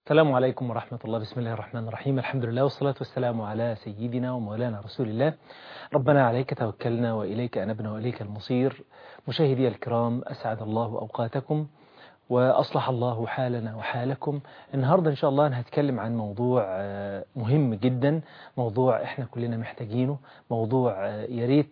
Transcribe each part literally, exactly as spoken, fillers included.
السلام عليكم ورحمة الله. بسم الله الرحمن الرحيم. الحمد لله والصلاة والسلام على سيدنا ومولانا رسول الله. ربنا عليك توكلنا وإليك أنبنا وإليك المصير. مشاهدي الكرام، أسعد الله أوقاتكم وأصلح الله حالنا وحالكم. النهاردة إن شاء الله أنا هتكلم عن موضوع مهم جدا، موضوع إحنا كلنا محتاجينه، موضوع ياريت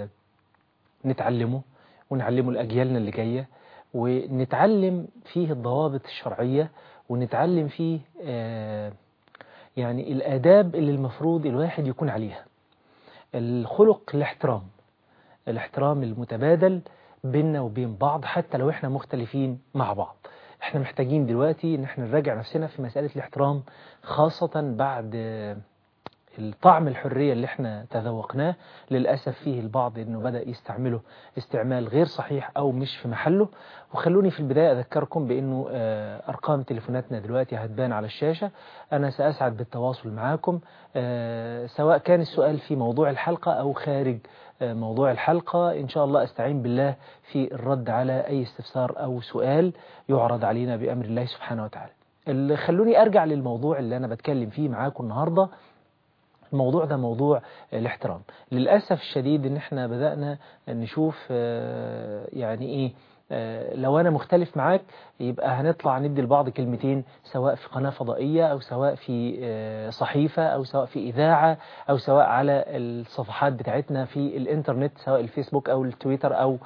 نتعلمه ونعلمه لأجيالنا اللي جاية، ونتعلم فيه الضوابط الشرعية، ونتعلم فيه آه يعني الآداب اللي المفروض الواحد يكون عليها. الخلق الاحترام، الاحترام المتبادل بيننا وبين بعض حتى لو احنا مختلفين مع بعض. احنا محتاجين دلوقتي ان احنا نراجع نفسنا في مسألة الاحترام، خاصة بعد آه الطعم الحرية اللي احنا تذوقناه. للأسف فيه البعض انه بدأ يستعمله استعمال غير صحيح او مش في محله. وخلوني في البداية اذكركم بانه ارقام تليفوناتنا دلوقتي هتبان على الشاشة. انا سأسعد بالتواصل معاكم، سواء كان السؤال في موضوع الحلقة او خارج موضوع الحلقة. ان شاء الله استعين بالله في الرد على اي استفسار او سؤال يعرض علينا بأمر الله سبحانه وتعالى. اللي خلوني ارجع للموضوع اللي انا بتكلم فيه معاكم النهاردة. الموضوع ده موضوع الاحترام. للأسف الشديد ان احنا بدأنا نشوف يعني ايه، لو انا مختلف معاك يبقى هنطلع ندي لبعض كلمتين، سواء في قناة فضائية او سواء في صحيفة او سواء في اذاعة او سواء على الصفحات بتاعتنا في الانترنت، سواء الفيسبوك او التويتر او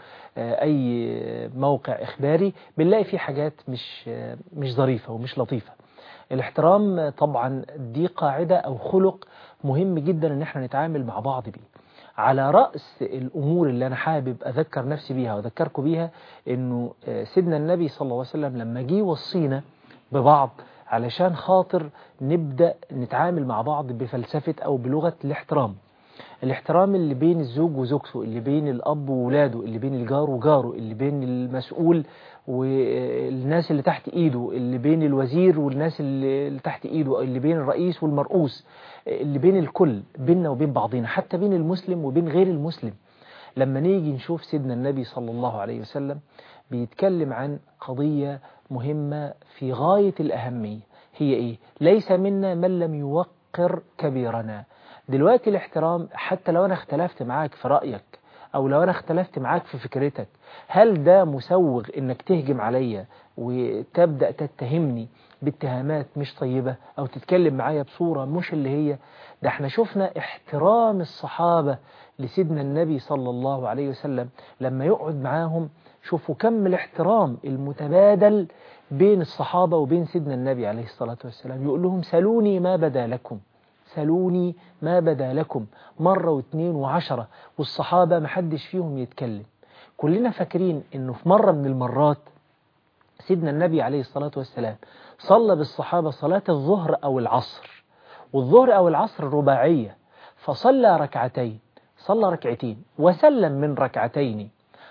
اي موقع اخباري. بنلاقي فيه حاجات مش مش ظريفة ومش لطيفة. الاحترام طبعا دي قاعدة او خلق مهم جدا ان احنا نتعامل مع بعض بيه. على رأس الامور اللي انا حابب اذكر نفسي بيها واذكركم بيها، انه سيدنا النبي صلى الله عليه وسلم لما جه وصينا ببعض علشان خاطر نبدأ نتعامل مع بعض بفلسفة او بلغة الاحترام. الاحترام اللي بين الزوج وزوجته، اللي بين الأب وولاده، اللي بين الجار وجاره، اللي بين المسؤول والناس اللي تحت إيده، اللي بين الوزير والناس اللي تحت إيده، اللي بين الرئيس والمرؤوس، اللي بين الكل، بيننا وبين بعضنا، حتى بين المسلم وبين غير المسلم. لما نيجي نشوف سيدنا النبي صلى الله عليه وسلم بيتكلم عن قضية مهمة في غاية الأهمية. هي إيه؟ ليس منا من لم يوقر كبيرنا. دلوقتي الاحترام، حتى لو أنا اختلفت معاك في رأيك أو لو أنا اختلفت معاك في فكرتك، هل ده مسوغ إنك تهجم عليا وتبدأ تتهمني باتهامات مش طيبة أو تتكلم معايا بصورة مش اللي هي؟ ده احنا شفنا احترام الصحابة لسيدنا النبي صلى الله عليه وسلم لما يقعد معاهم. شوفوا كم الاحترام المتبادل بين الصحابة وبين سيدنا النبي عليه الصلاة والسلام. يقول لهم سلوني ما بدا لكم، سلوني ما بدا لكم، مرة واثنين وعشرة، والصحابة محدش فيهم يتكلم. كلنا فاكرين انه في مرة من المرات سيدنا النبي عليه الصلاة والسلام صلى بالصحابة صلاة الظهر او العصر، والظهر او العصر رباعية، فصلى ركعتين، صلى ركعتين وسلم من ركعتين،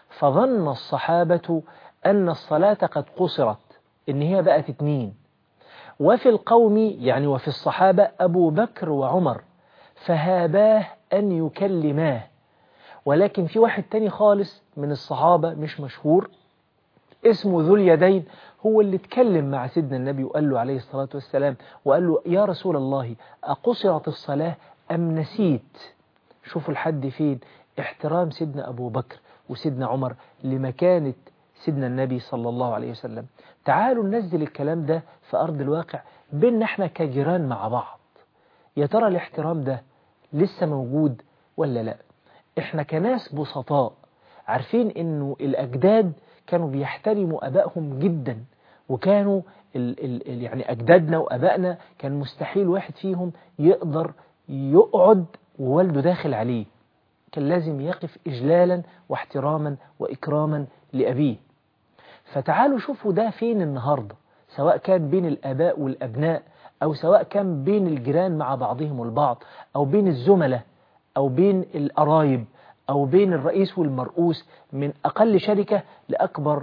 فظن الصحابة أن الصلاة قد قصرت، إن هي بقت اتنين. وفي القوم يعني وفي الصحابة أبو بكر وعمر فهاباه أن يكلماه. ولكن في واحد تاني خالص من الصحابة مش مشهور اسمه ذو اليدين، هو اللي اتكلم مع سيدنا النبي وقال له عليه الصلاة والسلام، وقال له يا رسول الله أقصرت الصلاة أم نسيت؟ شوفوا لحد فين احترام سيدنا أبو بكر وسيدنا عمر لمكانة سيدنا النبي صلى الله عليه وسلم. تعالوا ننزل الكلام ده في أرض الواقع بيننا احنا كجيران مع بعض. يا ترى الاحترام ده لسه موجود ولا لا؟ احنا كناس بسطاء عارفين انه الأجداد كانوا بيحترموا أبائهم جدا، وكانوا ال ال يعني أجدادنا وأبائنا كان مستحيل واحد فيهم يقدر يقعد ووالده داخل عليه، كان لازم يقف إجلالا واحتراما وإكراما لأبيه. فتعالوا شوفوا ده فين النهاردة، سواء كان بين الآباء والأبناء أو سواء كان بين الجيران مع بعضهم البعض أو بين الزملاء أو بين القرايب أو بين الرئيس والمرؤوس، من أقل شركة لأكبر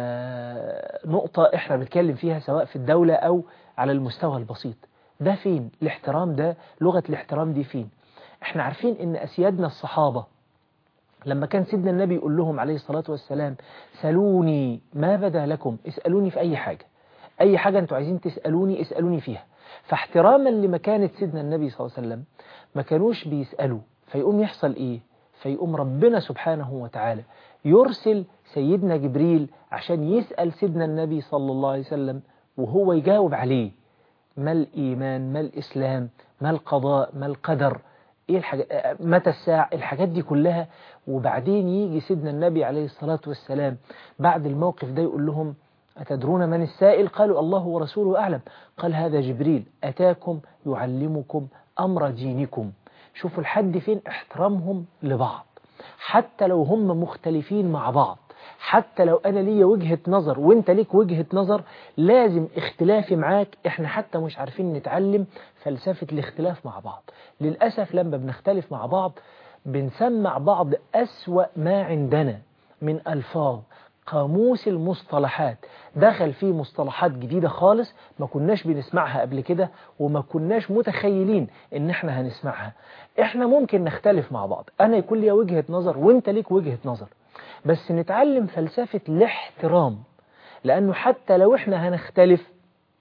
نقطة إحنا بنتكلم فيها سواء في الدولة أو على المستوى البسيط. ده فين الاحترام ده؟ لغة الاحترام دي فين؟ احنا عارفين ان أسيادنا الصحابة لما كان سيدنا النبي يقول لهم عليه الصلاة والسلام سلوني ما بدا لكم، اسألوني في أي حاجة، أي حاجة أنتوا عايزين تسألوني اسألوني فيها. فاحتراما لمكانة سيدنا النبي صلى الله عليه وسلم ما كانوش بيسألوا، فيقوم يحصل إيه؟ فيقوم ربنا سبحانه وتعالى يرسل سيدنا جبريل عشان يسأل سيدنا النبي صلى الله عليه وسلم وهو يجاوب عليه. ما الإيمان، ما الإسلام، ما القضاء، ما القدر، إيه الحاجة، متى الساعة، الحاجات دي كلها. وبعدين يجي سيدنا النبي عليه الصلاة والسلام بعد الموقف ده يقول لهم أتدرون من السائل؟ قالوا الله ورسوله أعلم. قال هذا جبريل أتاكم يعلمكم أمر دينكم. شوفوا لحد فين احترامهم لبعض، حتى لو هم مختلفين مع بعض، حتى لو أنا ليا وجهة نظر وإنت ليك وجهة نظر، لازم اختلافي معاك. إحنا حتى مش عارفين نتعلم فلسفة الاختلاف مع بعض. للأسف لما بنختلف مع بعض بنسمع بعض أسوأ ما عندنا من ألفاظ. قاموس المصطلحات دخل فيه مصطلحات جديدة خالص ما كناش بنسمعها قبل كده وما كناش متخيلين إن إحنا هنسمعها. إحنا ممكن نختلف مع بعض، أنا يكون لي وجهة نظر وإنت ليك وجهة نظر، بس نتعلم فلسفة الاحترام. لأنه حتى لو إحنا هنختلف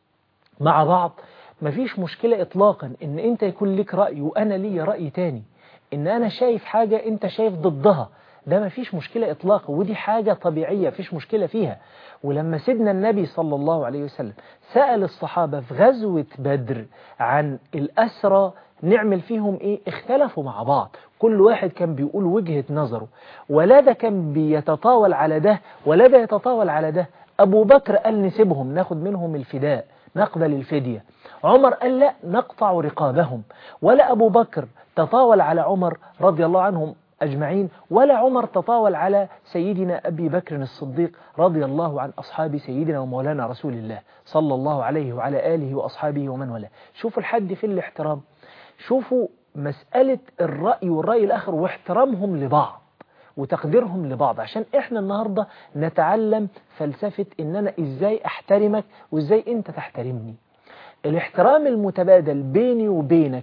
مع بعض مفيش مشكلة إطلاقا إن أنت يكون لك رأي وأنا لي رأي تاني، إن أنا شايف حاجة أنت شايف ضدها، ده مفيش مشكلة إطلاقا، ودي حاجة طبيعية مفيش مشكلة فيها. ولما سيدنا النبي صلى الله عليه وسلم سأل الصحابة في غزوة بدر عن الأسرى نعمل فيهم إيه، اختلفوا مع بعض، كل واحد كان بيقول وجهة نظره، ولا ده كان بيتطاول على ده ولا ده يتطاول على ده. أبو بكر قال نسيبهم ناخد منهم الفداء، نقبل الفدية. عمر قال لا نقطع رقابهم. ولا أبو بكر تطاول على عمر رضي الله عنهم أجمعين، ولا عمر تطاول على سيدنا أبي بكر الصديق رضي الله عن أصحاب سيدنا ومولانا رسول الله صلى الله عليه وعلى آله وأصحابه ومن والاه. شوفوا الحد في الاحترام، شوفوا مسألة الرأي والرأي الآخر واحترامهم لبعض وتقديرهم لبعض، عشان احنا النهاردة نتعلم فلسفة ان انا ازاي احترمك وازاي انت تحترمني. الاحترام المتبادل بيني وبينك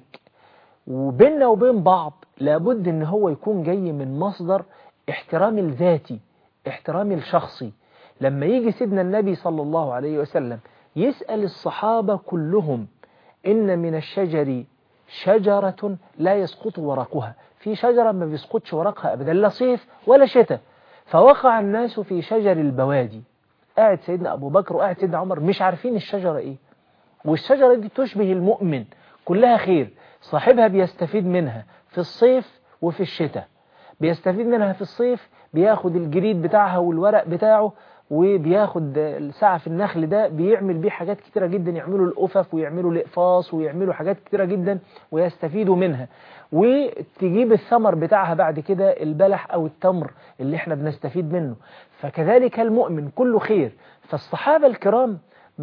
وبيننا وبين بعض لابد ان هو يكون جاي من مصدر احترام الذاتي، احترام الشخصي. لما يجي سيدنا النبي صلى الله عليه وسلم يسأل الصحابة كلهم إن من الشجر شجرة لا يسقط ورقها، في شجرة ما بيسقطش ورقها أبدا لا صيف ولا شتاء. فوقع الناس في شجر البوادي، قاعد سيدنا أبو بكر وقاعد سيدنا عمر مش عارفين الشجرة إيه، والشجرة دي تشبه المؤمن كلها خير، صاحبها بيستفيد منها في الصيف وفي الشتاء. بيستفيد منها في الصيف بياخد الجريد بتاعها والورق بتاعه وبياخد سعف النخل ده بيعمل بيه حاجات كتيرة جدا، يعملوا الأفف ويعملوا الإقفاص ويعملوا حاجات كتيرة جدا ويستفيدوا منها، وتجيب الثمر بتاعها بعد كده البلح أو التمر اللي احنا بنستفيد منه. فكذلك المؤمن كله خير. فالصحابة الكرام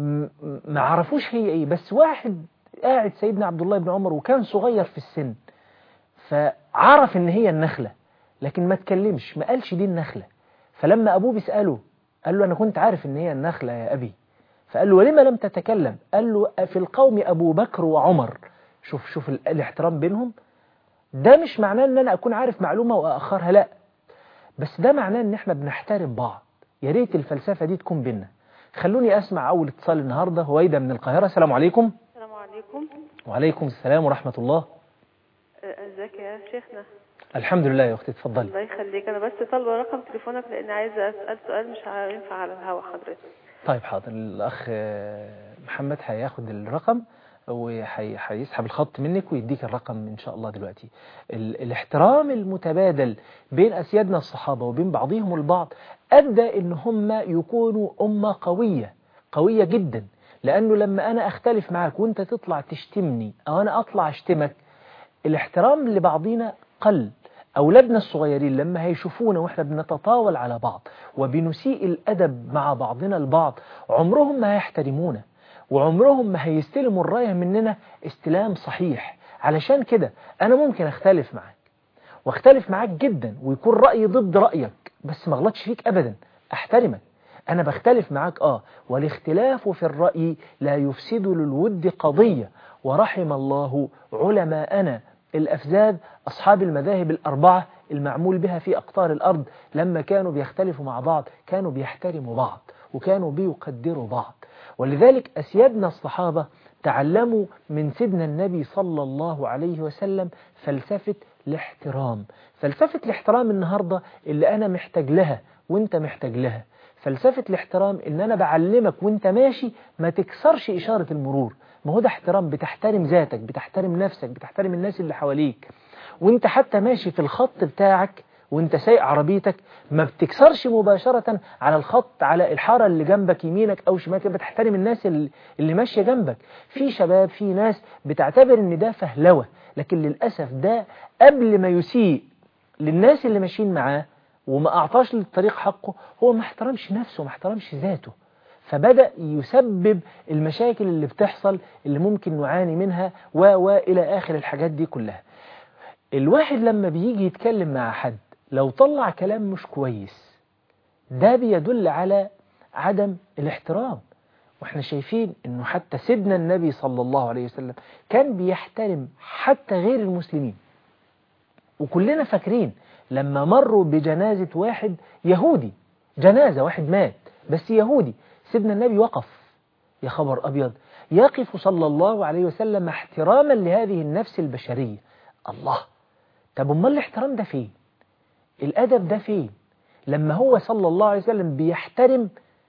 ما عرفوش هي ايه، بس واحد قاعد سيدنا عبد الله بن عمر وكان صغير في السن فعرف ان هي النخلة، لكن ما تكلمش، ما قالش دي النخلة. فلما أبوه بيسأله قال له أنا كنت عارف إن هي النخلة يا أبي. فقال له ولما لم تتكلم؟ قال له في القوم أبو بكر وعمر. شوف شوف الاحترام بينهم. ده مش معناه إن أنا أكون عارف معلومة وأخرها، لا، بس ده معناه إن إحنا بنحترم بعض. يا ريت الفلسفة دي تكون بينا. خلوني أسمع أول اتصال النهاردة. هويدا من القاهرة. السلام عليكم. السلام عليكم. وعليكم السلام ورحمة الله. ازيك يا شيخنا؟ الحمد لله يا أختي، اتفضلي. الله يخليك. أنا بس طالبة رقم تليفونك لأن عايزة أسأل سؤال مش هينفع على الهوا حضرتك. طيب حاضر، الأخ محمد هياخد الرقم وهيسحب الخط منك ويديك الرقم إن شاء الله دلوقتي. الاحترام المتبادل بين أسيادنا الصحابة وبين بعضهم البعض أدى إن هم يكونوا أمة قوية قوية جدا. لأنه لما أنا أختلف معك وأنت تطلع تشتمني أو أنا أطلع أشتمك، الاحترام لبعضنا قل. أولادنا الصغيرين لما هيشوفونا وإحنا بنتطاول على بعض وبنسيء الأدب مع بعضنا البعض عمرهم ما هيحترمونا وعمرهم ما هيستلموا الراية مننا استلام صحيح. علشان كده أنا ممكن أختلف معك واختلف معك جدا ويكون رأيي ضد رأيك، بس ما غلطش فيك أبدا، أحترمك. أنا بختلف معك آه والاختلاف في الرأي لا يفسد للود قضية. ورحم الله علماءنا الأفزاد أصحاب المذاهب الأربعة المعمول بها في أقطار الأرض، لما كانوا بيختلفوا مع بعض كانوا بيحترموا بعض وكانوا بيقدروا بعض. ولذلك أسيادنا الصحابة تعلموا من سيدنا النبي صلى الله عليه وسلم فلسفة الاحترام. فلسفة الاحترام النهاردة اللي أنا محتاج لها وانت محتاج لها. فلسفة الاحترام إن أنا بعلمك وانت ماشي ما تكسرش إشارة المرور. ما هو ده احترام، بتحترم ذاتك، بتحترم نفسك، بتحترم الناس اللي حواليك. وانت حتى ماشي في الخط بتاعك وانت سايق عربيتك ما بتكسرش مباشرة على الخط، على الحارة اللي جنبك يمينك أو شمالك، بتحترم الناس اللي ماشية جنبك. في شباب، في ناس بتعتبر ان ده فهلوة، لكن للأسف ده قبل ما يسيء للناس اللي ماشيين معاه وما أعطاش للطريق حقه، هو ما احترمش نفسه، ما احترمش ذاته، فبدأ يسبب المشاكل اللي بتحصل اللي ممكن نعاني منها و وإلى آخر الحاجات دي كلها. الواحد لما بيجي يتكلم مع حد لو طلع كلام مش كويس ده بيدل على عدم الاحترام. واحنا شايفين انه حتى سيدنا النبي صلى الله عليه وسلم كان بيحترم حتى غير المسلمين. وكلنا فاكرين لما مروا بجنازة واحد يهودي، جنازة واحد مات بس يهودي، سيدنا النبي وقف. يا خبر أبيض، يقف صلى الله عليه وسلم احتراما لهذه النفس البشرية. الله، طب امال الاحترام ده فين؟ الأدب ده فين؟ لما هو صلى الله عليه وسلم بيحترم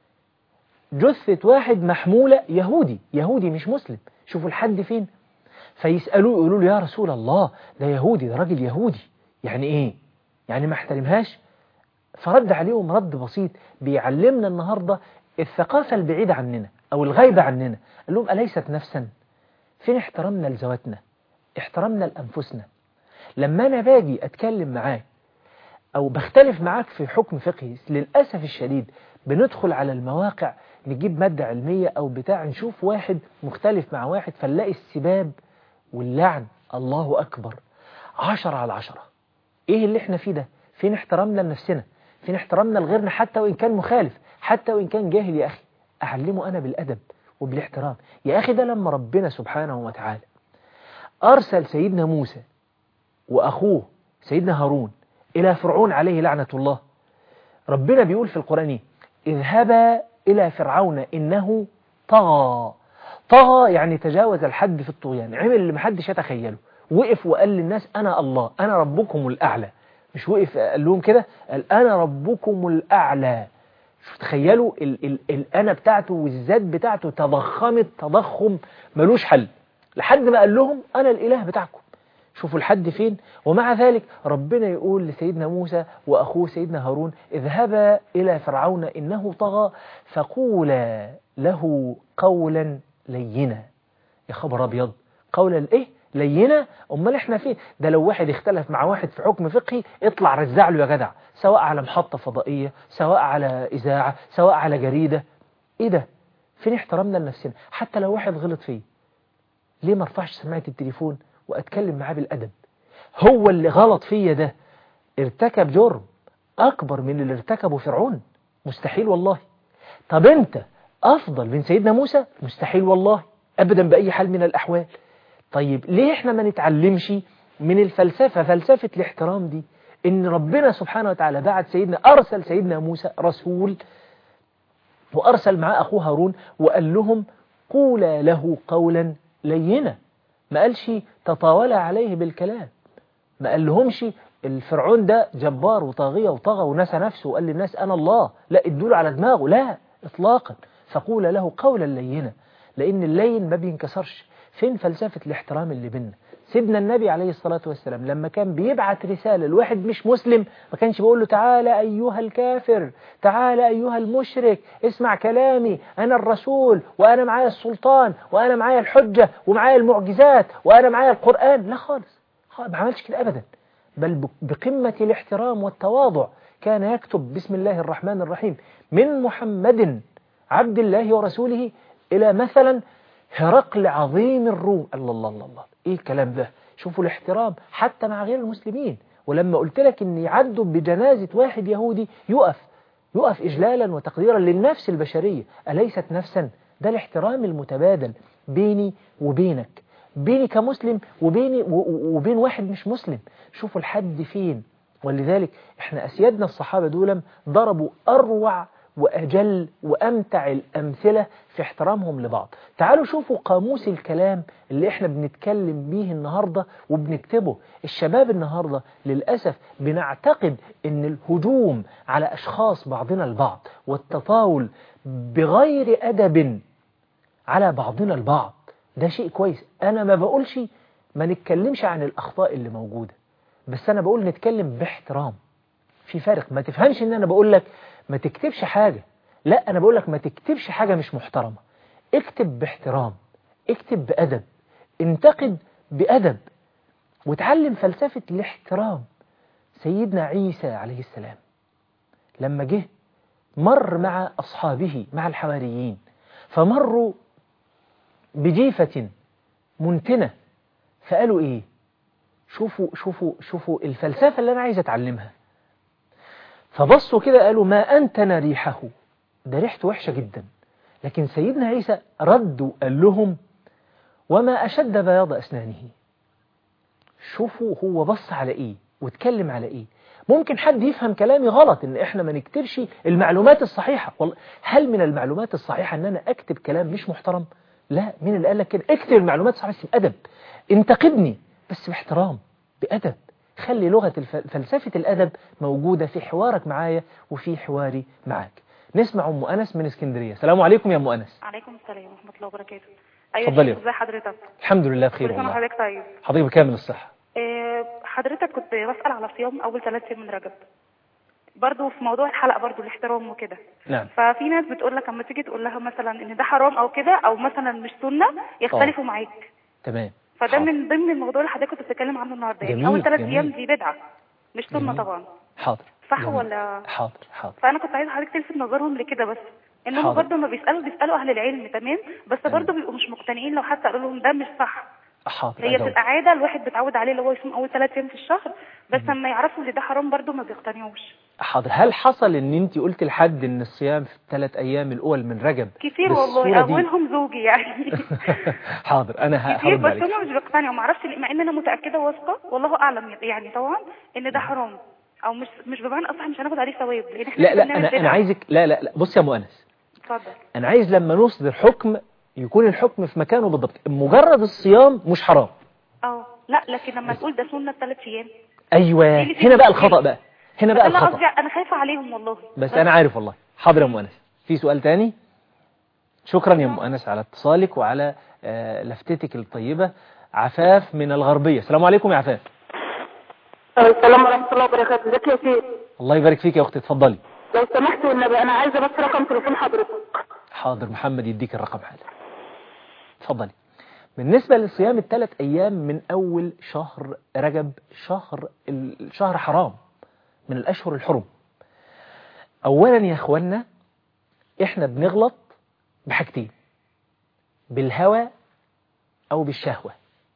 جثة واحد محمولة يهودي، يهودي مش مسلم، شوفوا الحد فين. فيسألوه يقولوا له يا رسول الله ده يهودي، ده راجل يهودي، يعني ايه؟ يعني ما احترمهاش؟ فرد عليهم رد بسيط بيعلمنا النهاردة الثقافة البعيدة عننا أو الغايبة عننا. قال لهم أليست نفسا؟ فين احترامنا لذواتنا؟ احترامنا لأنفسنا. لما أنا باجي أتكلم معاك أو بختلف معاك في حكم فقهي، للأسف الشديد بندخل على المواقع نجيب مادة علمية أو بتاع، نشوف واحد مختلف مع واحد فنلاقي السباب واللعن الله أكبر عشرة على عشرة. إيه اللي احنا فيه ده؟ فين احترامنا لنفسنا؟ فين احترامنا لغيرنا حتى وإن كان مخالف، حتى وإن كان جاهل؟ يا أخي أعلمه أنا بالأدب وبالاحترام. يا أخي ده لما ربنا سبحانه وتعالى أرسل سيدنا موسى وأخوه سيدنا هارون إلى فرعون عليه لعنة الله، ربنا بيقول في القرآن اذهبا إلى فرعون إنه طغى. طغى يعني تجاوز الحد في الطغيان، عمل اللي محدش يتخيله، وقف وقال للناس أنا الله، أنا ربكم الأعلى. مش وقف قال لهم كده، قال أنا ربكم الأعلى. شوف تخيلوا ال ال الأنا بتاعته والذات بتاعته تضخمت تضخم ملوش حل، لحد ما قال لهم أنا الإله بتاعكم. شوفوا الحد فين. ومع ذلك ربنا يقول لسيدنا موسى وأخوه سيدنا هارون اذهبا إلى فرعون إنه طغى فقولا له قولا لينا. يا خبر أبيض، قولا إيه؟ لينا. أمال إحنا فين؟ ده لو واحد اختلف مع واحد في حكم فقهي اطلع رزع له يا جدع، سواء على محطة فضائية، سواء على إذاعة، سواء على جريدة. إيه ده؟ فين احترامنا لنفسنا؟ حتى لو واحد غلط فيه ليه ما ارفعش سماعة التليفون وأتكلم معاه بالأدب؟ هو اللي غلط فيا ده ارتكب جرم أكبر من اللي ارتكبه فرعون؟ مستحيل والله. طب أنت أفضل من سيدنا موسى؟ مستحيل والله أبدا بأي حال من الأحوال. طيب ليه إحنا ما نتعلمش من الفلسفة، فلسفة الاحترام دي؟ إن ربنا سبحانه وتعالى بعد سيدنا أرسل سيدنا موسى رسول وأرسل معاه أخوه هارون وقال لهم قولا له قولا لينا. ما قالش تطاول عليه بالكلام، ما قال لهمش الفرعون ده جبار وطاغية وطغى ونسى نفسه وقال للناس أنا الله، لا ادوله على دماغه، لا إطلاقا. فقول له قولا لينا، لأن اللين ما بينكسرش. فين فلسفة الاحترام اللي بيننا؟ سيدنا النبي عليه الصلاة والسلام لما كان بيبعت رسالة لواحد مش مسلم ما كانش بيقول له تعالى أيها الكافر، تعالى أيها المشرك، اسمع كلامي، أنا الرسول وأنا معايا السلطان وأنا معايا الحجة ومعايا المعجزات وأنا معايا القرآن. لا خالص، ما عملش كده أبدا، بل بقمة الاحترام والتواضع كان يكتب بسم الله الرحمن الرحيم من محمد عبد الله ورسوله إلى مثلا هرقل عظيم الروم. الله الله الله الله، إيه الكلام ده؟ شوفوا الاحترام حتى مع غير المسلمين. ولما قلت لك إن يعدوا بجنازة واحد يهودي يقف يقف إجلالا وتقديرا للنفس البشرية، أليست نفسا؟ ده الاحترام المتبادل بيني وبينك، بيني كمسلم وبيني وبين واحد مش مسلم. شوفوا الحد فين. ولذلك احنا أسيادنا الصحابة دولم ضربوا أروع وأجل وأمتع الأمثلة في احترامهم لبعض. تعالوا شوفوا قاموس الكلام اللي احنا بنتكلم بيه النهاردة وبنكتبه. الشباب النهاردة للأسف بنعتقد ان الهجوم على أشخاص بعضنا البعض والتطاول بغير أدب على بعضنا البعض ده شيء كويس. أنا ما بقولش ما نتكلمش عن الأخطاء اللي موجودة، بس أنا بقول نتكلم باحترام. في فرق. ما تفهمش ان أنا بقول لك ما تكتبش حاجة، لا، أنا بقول لك ما تكتبش حاجة مش محترمة. اكتب باحترام، اكتب بأدب، انتقد بأدب، وتعلم فلسفة الاحترام. سيدنا عيسى عليه السلام لما جه مر مع أصحابه مع الحواريين، فمروا بجيفة منتنة، فقالوا إيه؟ شوفوا شوفوا شوفوا الفلسفة اللي أنا عايز أتعلمها. فبصوا كده قالوا ما أنتن ريحه، ده ريحته وحشة جدا. لكن سيدنا عيسى رد وقال لهم وما أشد بياض أسنانه. شوفوا هو بص على إيه واتكلم على إيه. ممكن حد يفهم كلامي غلط إن إحنا ما نكتبش المعلومات الصحيحة. والله هل من المعلومات الصحيحة إن أنا أكتب كلام مش محترم؟ لا. مين اللي قال لك كده؟ اكتب المعلومات الصحيحة بس بأدب، انتقدني بس باحترام بأدب. خلي لغة الف... فلسفة الأدب موجودة في حوارك معايا وفي حواري معاك. نسمع أم أنس من اسكندرية. السلام عليكم يا أم أنس. عليكم السلام ورحمة الله وبركاته. أيوة اتفضلي. ازي حضرتك؟ الحمد لله بخير كل سنة والله. وحضرتك طيب. حضرتك بكامل الصحة. إيه حضرتك كنت بسأل على صيام أول ثلاث أيام من رجب، برضو في موضوع الحلقة برضو الاحترام وكده. نعم. ففي ناس بتقول لك اما تيجي تقول لها مثلا ان ده حرام او كده او مثلا مش سنة يختلفوا معاك. تمام. فده حاضر. من ضمن الموضوع اللي حضرتك كنت بتتكلم عنه النهارده. يعني جميل، اول ثلاث جميل. ايام دي بدعة مش سنة جميل. طبعا. حاضر. صح جميل. ولا؟ حاضر حاضر. فانا كنت عايزه حضرتك تلفت نظرهم لكده، بس انهم حاضر. برضه ما بيسالوا بيسالوا اهل العلم تمام، بس تمام. برضه بيبقوا مش مقتنعين لو حتى قالوا لهم ده مش صح. حاضر. هي أجاوب. بتبقى عاده الواحد بيتعود عليه اللي هو يصوم اول ثلاث ايام في الشهر، بس لما يعرفوا ان ده حرام برضه ما بيقتنعوش. حاضر. هل حصل ان انت قلت لحد ان الصيام في الثلاث ايام الاول من رجب كتير والله، اولهم زوجي يعني. حاضر. انا كتير هرد بس عليك. هم مش بيقتنعوا، ما اعرفش مع ان انا متاكده واثقه والله اعلم يعني طبعا ان ده حرام او مش مش بمعنى اصح مش هناخد عليه ثواب لان احنا لا لا انا انا عايزك لا لا لا بص يا ام انس. اتفضل. انا عايز لما نصدر حكم يكون الحكم في مكانه بالضبط. مجرد الصيام مش حرام. اه لا لكن لما تقول ده سنه ثلاث ايام. ايوه هنا بقى الخطأ بقى. هنا بقى الخطأ. انا خايفه عليهم والله. بس, بس انا عارف والله. حاضر يا ام انس. في سؤال تاني؟ شكرا يا ام انس على اتصالك وعلى آه لفتتك الطيبة. عفاف من الغربية. السلام عليكم يا عفاف. السلام ورحمة الله وبركاته. ازيك يا سيدي؟ الله يبارك فيك يا اختي. اتفضلي. لو سمحت والنبي انا عايزه بس رقم تليفون حضرتك. حاضر. محمد يديك الرقم حالا. اتفضلي. بالنسبة للصيام الثلاث أيام من أول شهر رجب، شهر الشهر حرام من الأشهر الحرم. أولا يا أخوانا إحنا بنغلط بحاجتين، بالهوى أو بالشهوة.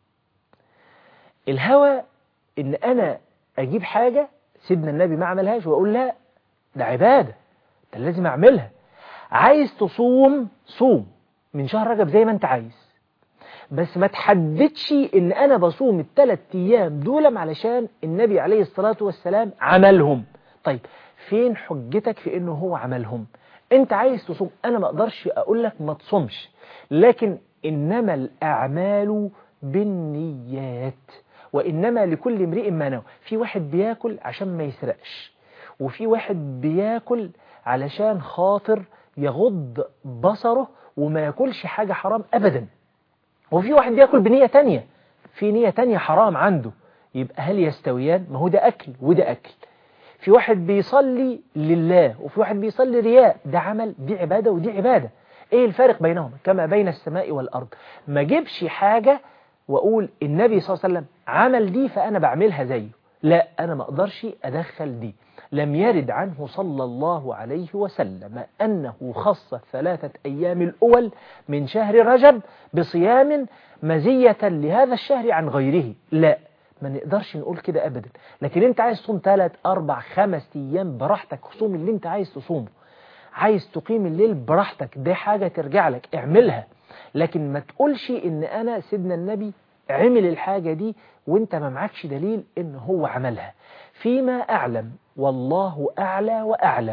الهوى إن أنا أجيب حاجة سيدنا النبي ما عملهاش وأقول لا ده عبادة ده لازم أعملها. عايز تصوم صوم من شهر رجب زي ما أنت عايز، بس ما تحددش ان انا بصوم الثلاث ايام دول علشان النبي عليه الصلاة والسلام عملهم. طيب فين حجتك في انه هو عملهم؟ انت عايز تصوم، انا ما اقدرش اقول لك ما تصومش، لكن انما الاعمال بالنيات وانما لكل امرئ ما نوى. في واحد بياكل عشان ما يسرقش، وفي واحد بياكل علشان خاطر يغض بصره وما ياكلش حاجة حرام ابدا، وفي واحد بياكل بنية تانية، في نية تانية حرام عنده. يبقى هل يستويان؟ ما هو ده أكل وده أكل. في واحد بيصلي لله وفي واحد بيصلي رياء، ده عمل دي عبادة ودي عبادة. ايه الفارق بينهم؟ كما بين السماء والأرض. ما جيبش حاجة وأقول النبي صلى الله عليه وسلم عمل دي فأنا بعملها زيه، لا، أنا ما أقدرش أدخل دي. لم يرد عنه صلى الله عليه وسلم أنه خص الثلاثة أيام الأول من شهر رجب بصيام مزية لهذا الشهر عن غيره، لا، ما نقدرش نقول كده أبدا. لكن أنت عايز تصوم ثلاث أربع خمس أيام براحتك، صوم اللي أنت عايز تصومه. عايز تقيم الليل براحتك، دي حاجة ترجع لك، اعملها. لكن ما تقولش إن أنا سيدنا النبي عمل الحاجة دي وانت ما معكش دليل إن هو عملها. فيما أعلم والله أعلى وأعلم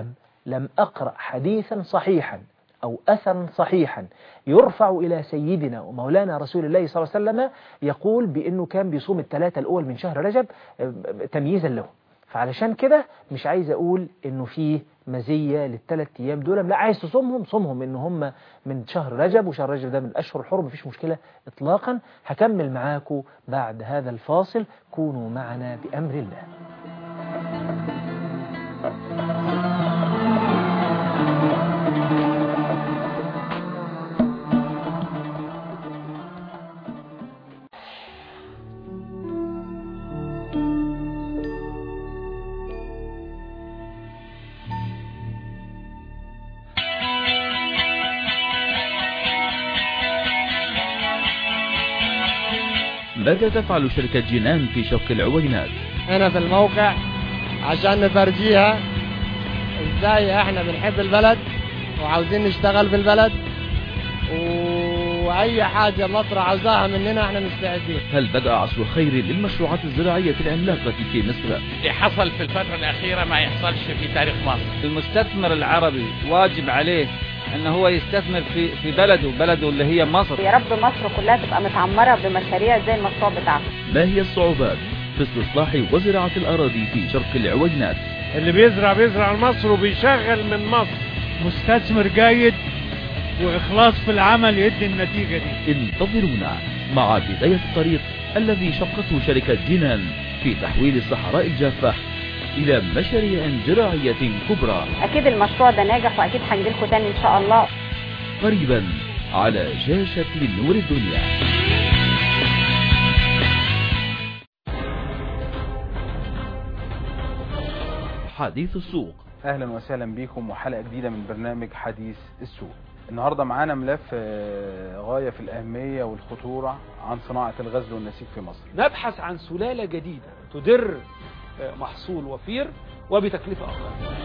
لم أقرأ حديثا صحيحا أو أثرا صحيحا يرفع إلى سيدنا ومولانا رسول الله صلى الله عليه وسلم يقول بأنه كان بيصوم الثلاثة الأول من شهر رجب تمييزا له. فعلشان كده مش عايز أقول أنه فيه مزية للثلاث أيام دول، لا، عايز تصومهم صومهم، إن هم من شهر رجب، وشهر رجب ده من الأشهر الحرم، مفيش مشكلة إطلاقا. هكمل معاكم بعد هذا الفاصل، كونوا معنا بأمر الله. ماذا تفعل شركة جنان في شق العوينات؟ هنا في الموقع عشان نفرجيها ازاي احنا بنحب البلد وعاوزين نشتغل في البلد، واي حاجة مصر عاوزاها مننا احنا مستعدين. هل بدأ عصر خير للمشروعات الزراعية العملاقة في مصر؟ اللي حصل في الفترة الأخيرة ما يحصلش في تاريخ مصر. المستثمر العربي واجب عليه ان هو يستثمر في في بلده بلده اللي هي مصر. يا رب مصر كلها تبقى متعمرة بمشاريع زي المشروع بتاعها. ما هي الصعوبات في استصلاح وزراعة الأراضي في شرق العوينات؟ اللي بيزرع بيزرع مصر وبيشغل من مصر. مستثمر جيد وإخلاص في العمل يدي النتيجة دي. انتظرونا مع بداية الطريق الذي شقته شركة جنان في تحويل الصحراء الجافة إلى مشاريع زراعية كبرى. أكيد المشروع ده ناجح وأكيد هنجيلكوا تاني إن شاء الله قريبا على شاشة للنور الدنيا. حديث السوق. أهلا وسهلا بكم وحلقة جديدة من برنامج حديث السوق. النهاردة معانا ملف غاية في الأهمية والخطورة عن صناعة الغزل والنسيج في مصر. نبحث عن سلالة جديدة تدر محصول وفير وبتكلفة أقل.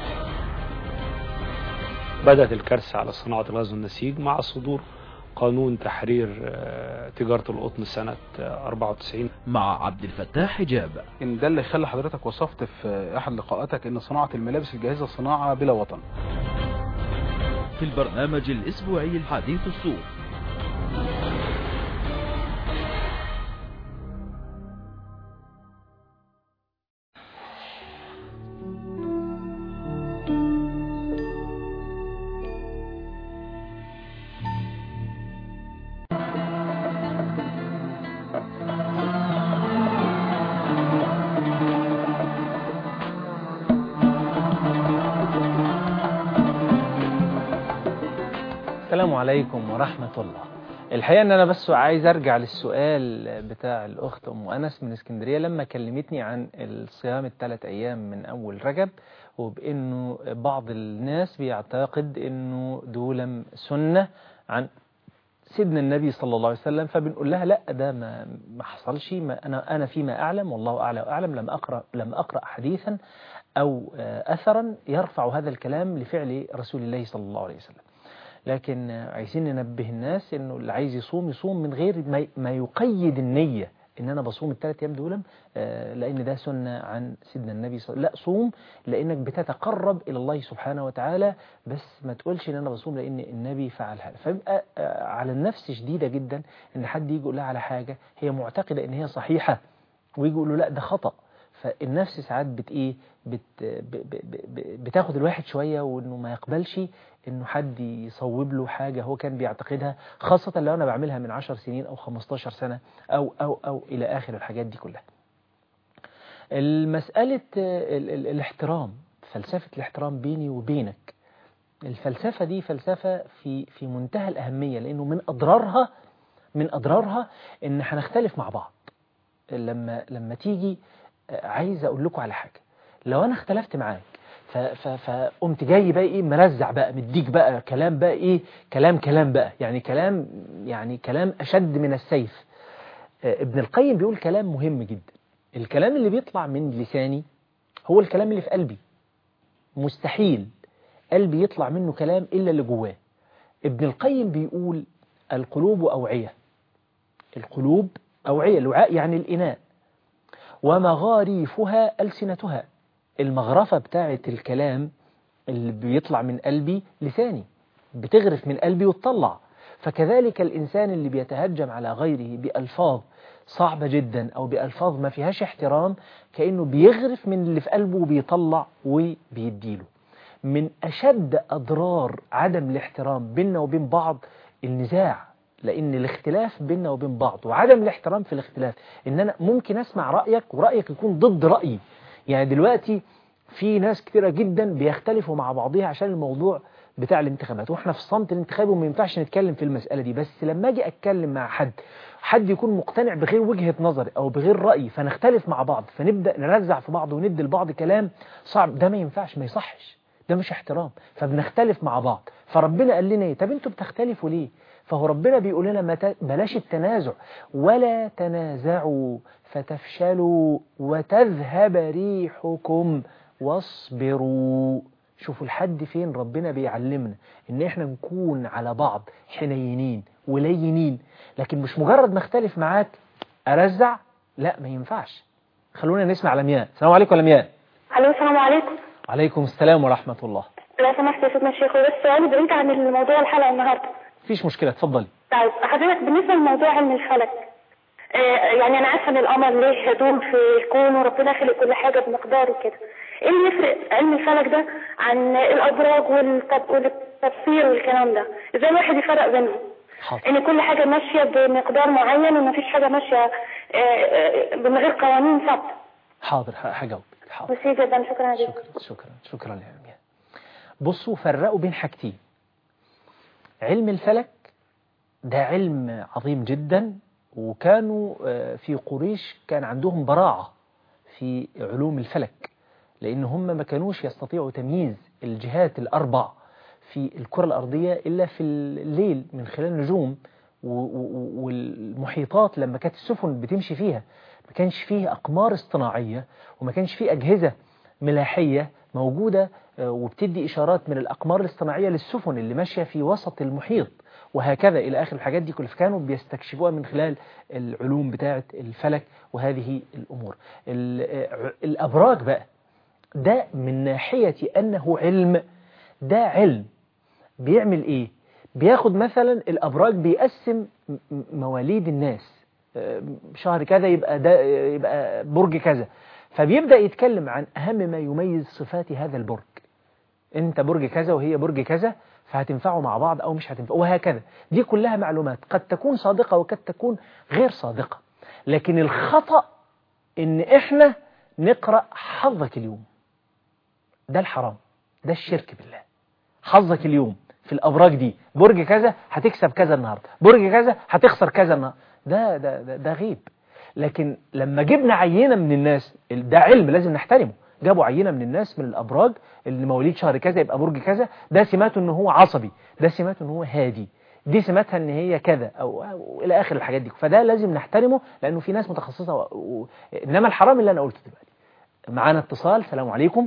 بدأت الكارثة على صناعة الغزل والنسيج مع صدور قانون تحرير تجارة القطن سنة أربعة وتسعين مع عبد الفتاح حجاب. إن ده اللي خلى حضرتك وصفت في أحد لقاءاتك إن صناعة الملابس الجاهزة صناعة بلا وطن. في البرنامج الأسبوعي حديث السوق. السلام عليكم ورحمة الله. الحقيقة ان انا بس عايز ارجع للسؤال بتاع الاخت ام انس من اسكندرية لما كلمتني عن الصيام الثلاث ايام من اول رجب، وبانه بعض الناس بيعتقد انه دول سنة عن سيدنا النبي صلى الله عليه وسلم، فبنقول لها لا، ده ما ما حصلش. ما انا انا فيما اعلم والله اعلى واعلم لم اقرا لم اقرا حديثا او اثرا يرفع هذا الكلام لفعل رسول الله صلى الله عليه وسلم. لكن عايزين ننبه الناس انه اللي عايز يصوم يصوم من غير ما يقيد النية ان انا بصوم الثلاث ايام دول لان ده سنة عن سيدنا النبي صلى الله عليه وسلم. لا، صوم لانك بتتقرب الى الله سبحانه وتعالى، بس ما تقولش ان انا بصوم لان النبي فعل هذا. فيبقى على النفس شديدة جدا ان حد يجي يقول لها على حاجة هي معتقدة ان هي صحيحة ويجي يقول له لا ده خطأ. فالنفس ساعات بت ايه بت بتاخد الواحد شوية وانه ما يقبلش انه حد يصوب له حاجة هو كان بيعتقدها، خاصة لو انا بعملها من عشر سنين او خمستاشر سنة او او او الى اخر الحاجات دي كلها. المسألة الاحترام، فلسفة الاحترام بيني وبينك، الفلسفة دي فلسفة في في منتهى الأهمية، لانه من اضرارها من اضرارها ان هنختلف مع بعض. لما لما تيجي عايز اقول لكم على حاجة، لو انا اختلفت معاك فقمت جاي بقى ايه مرزع بقى مديك بقى كلام بقى ايه كلام كلام بقى يعني كلام يعني كلام اشد من السيف. ابن القيم بيقول كلام مهم جدا. الكلام اللي بيطلع من لساني هو الكلام اللي في قلبي. مستحيل قلبي يطلع منه كلام الا اللي جواه. ابن القيم بيقول القلوب أوعية. القلوب أوعية، الوعاء يعني الإناء، ومغاريفها ألسنتها. المغرفة بتاعة الكلام اللي بيطلع من قلبي لساني، بتغرف من قلبي وتطلع. فكذلك الإنسان اللي بيتهجم على غيره بألفاظ صعبة جدا أو بألفاظ ما فيهاش احترام، كأنه بيغرف من اللي في قلبه وبيطلع وبيديله. من أشد أضرار عدم الاحترام بيننا وبين بعض النزاع، لأن الاختلاف بيننا وبين بعض وعدم الاحترام في الاختلاف إن أنا ممكن أسمع رأيك ورأيك يكون ضد رأيي. يعني دلوقتي في ناس كتيرة جدا بيختلفوا مع بعضها عشان الموضوع بتاع الانتخابات، واحنا في الصمت الانتخابي وما ينفعش نتكلم في المسألة دي. بس لما اجي اتكلم مع حد حد يكون مقتنع بغير وجهة نظري او بغير رأيي، فنختلف مع بعض فنبدأ نرزع في بعض وندي لبعض كلام صعب، ده ما ينفعش، ما يصحش، ده مش احترام. فبنختلف مع بعض. فربنا قال لنا ايه؟ طب انتوا بتختلفوا ليه؟ فهو ربنا بيقول لنا بلاش التنازع، ولا تنازعوا فتفشلوا وتذهب ريحكم واصبروا. شوفوا لحد فين ربنا بيعلمنا ان احنا نكون على بعض حنينين ولينين، لكن مش مجرد ما اختلف معاك ارزع، لا ما ينفعش. خلونا نسمع لمياء. السلام عليكم يا لمياء. الو السلام عليكم. وعليكم السلام ورحمة الله. لو سمحت يا سيدنا الشيخ، بس سؤالي بعيد عن الموضوع الحلقة النهارده. مفيش مشكلة، اتفضلي. طيب حضرتك بالنسبة لموضوع علم الفلك، آه يعني انا عارفة ان القمر ليه دور في الكون وربنا خلق كل حاجة بمقدار وكده، ايه اللي يفرق علم الفلك ده عن الابراج والتفسير والكلام ده؟ ازاي الواحد يفرق بينهم؟ حاضر. ان كل حاجة ماشية بمقدار معين ومفيش حاجة ماشية من غير قوانين ثابتة. حاضر هجاوب. حاضر. ميرسي جدا، شكرا لك. شكرا شكرا شكرا يا لمياء. بصوا، فرقوا بين حاجتين. علم الفلك ده علم عظيم جدا، وكانوا في قريش كان عندهم براعة في علوم الفلك، لأن هم ما كانوش يستطيعوا تمييز الجهات الأربع في الكرة الأرضية إلا في الليل من خلال النجوم والمحيطات. لما كانت السفن بتمشي فيها ما كانش فيه أقمار اصطناعية وما كانش فيه أجهزة ملاحية موجودة وبتدي إشارات من الأقمار الاصطناعية للسفن اللي ماشية في وسط المحيط، وهكذا إلى آخر الحاجات دي كلها كانوا بيستكشفوها من خلال العلوم بتاعة الفلك وهذه الأمور. الأبراج بقى ده من ناحية أنه علم، ده علم بيعمل إيه؟ بياخد مثلا الأبراج بيقسم مواليد الناس، شهر كذا يبقى ده يبقى برج كذا، فبيبدأ يتكلم عن أهم ما يميز صفات هذا البرج. أنت برج كذا وهي برج كذا، فهتنفعوا مع بعض أو مش هتنفعوا، وهكذا. دي كلها معلومات قد تكون صادقة وقد تكون غير صادقة، لكن الخطأ إن إحنا نقرأ حظك اليوم. ده الحرام، ده الشرك بالله. حظك اليوم في الأبراج دي، برج كذا هتكسب كذا النهاردة، برج كذا هتخسر كذا النهاردة، ده, ده, ده, ده غيب. لكن لما جبنا عينة من الناس، ده علم لازم نحترمه. جابوا عينة من الناس من الأبراج اللي مواليد شهر كذا يبقى برج كذا، ده سماته إنه هو عصبي، ده سماته إنه هو هادي، دي سماتها إن هي كذا أو, أو إلى آخر الحاجات دي. فده لازم نحترمه لأنه في ناس متخصصة و... و... إنما الحرام اللي أنا قلته دلوقتي. معانا اتصال. السلام عليكم.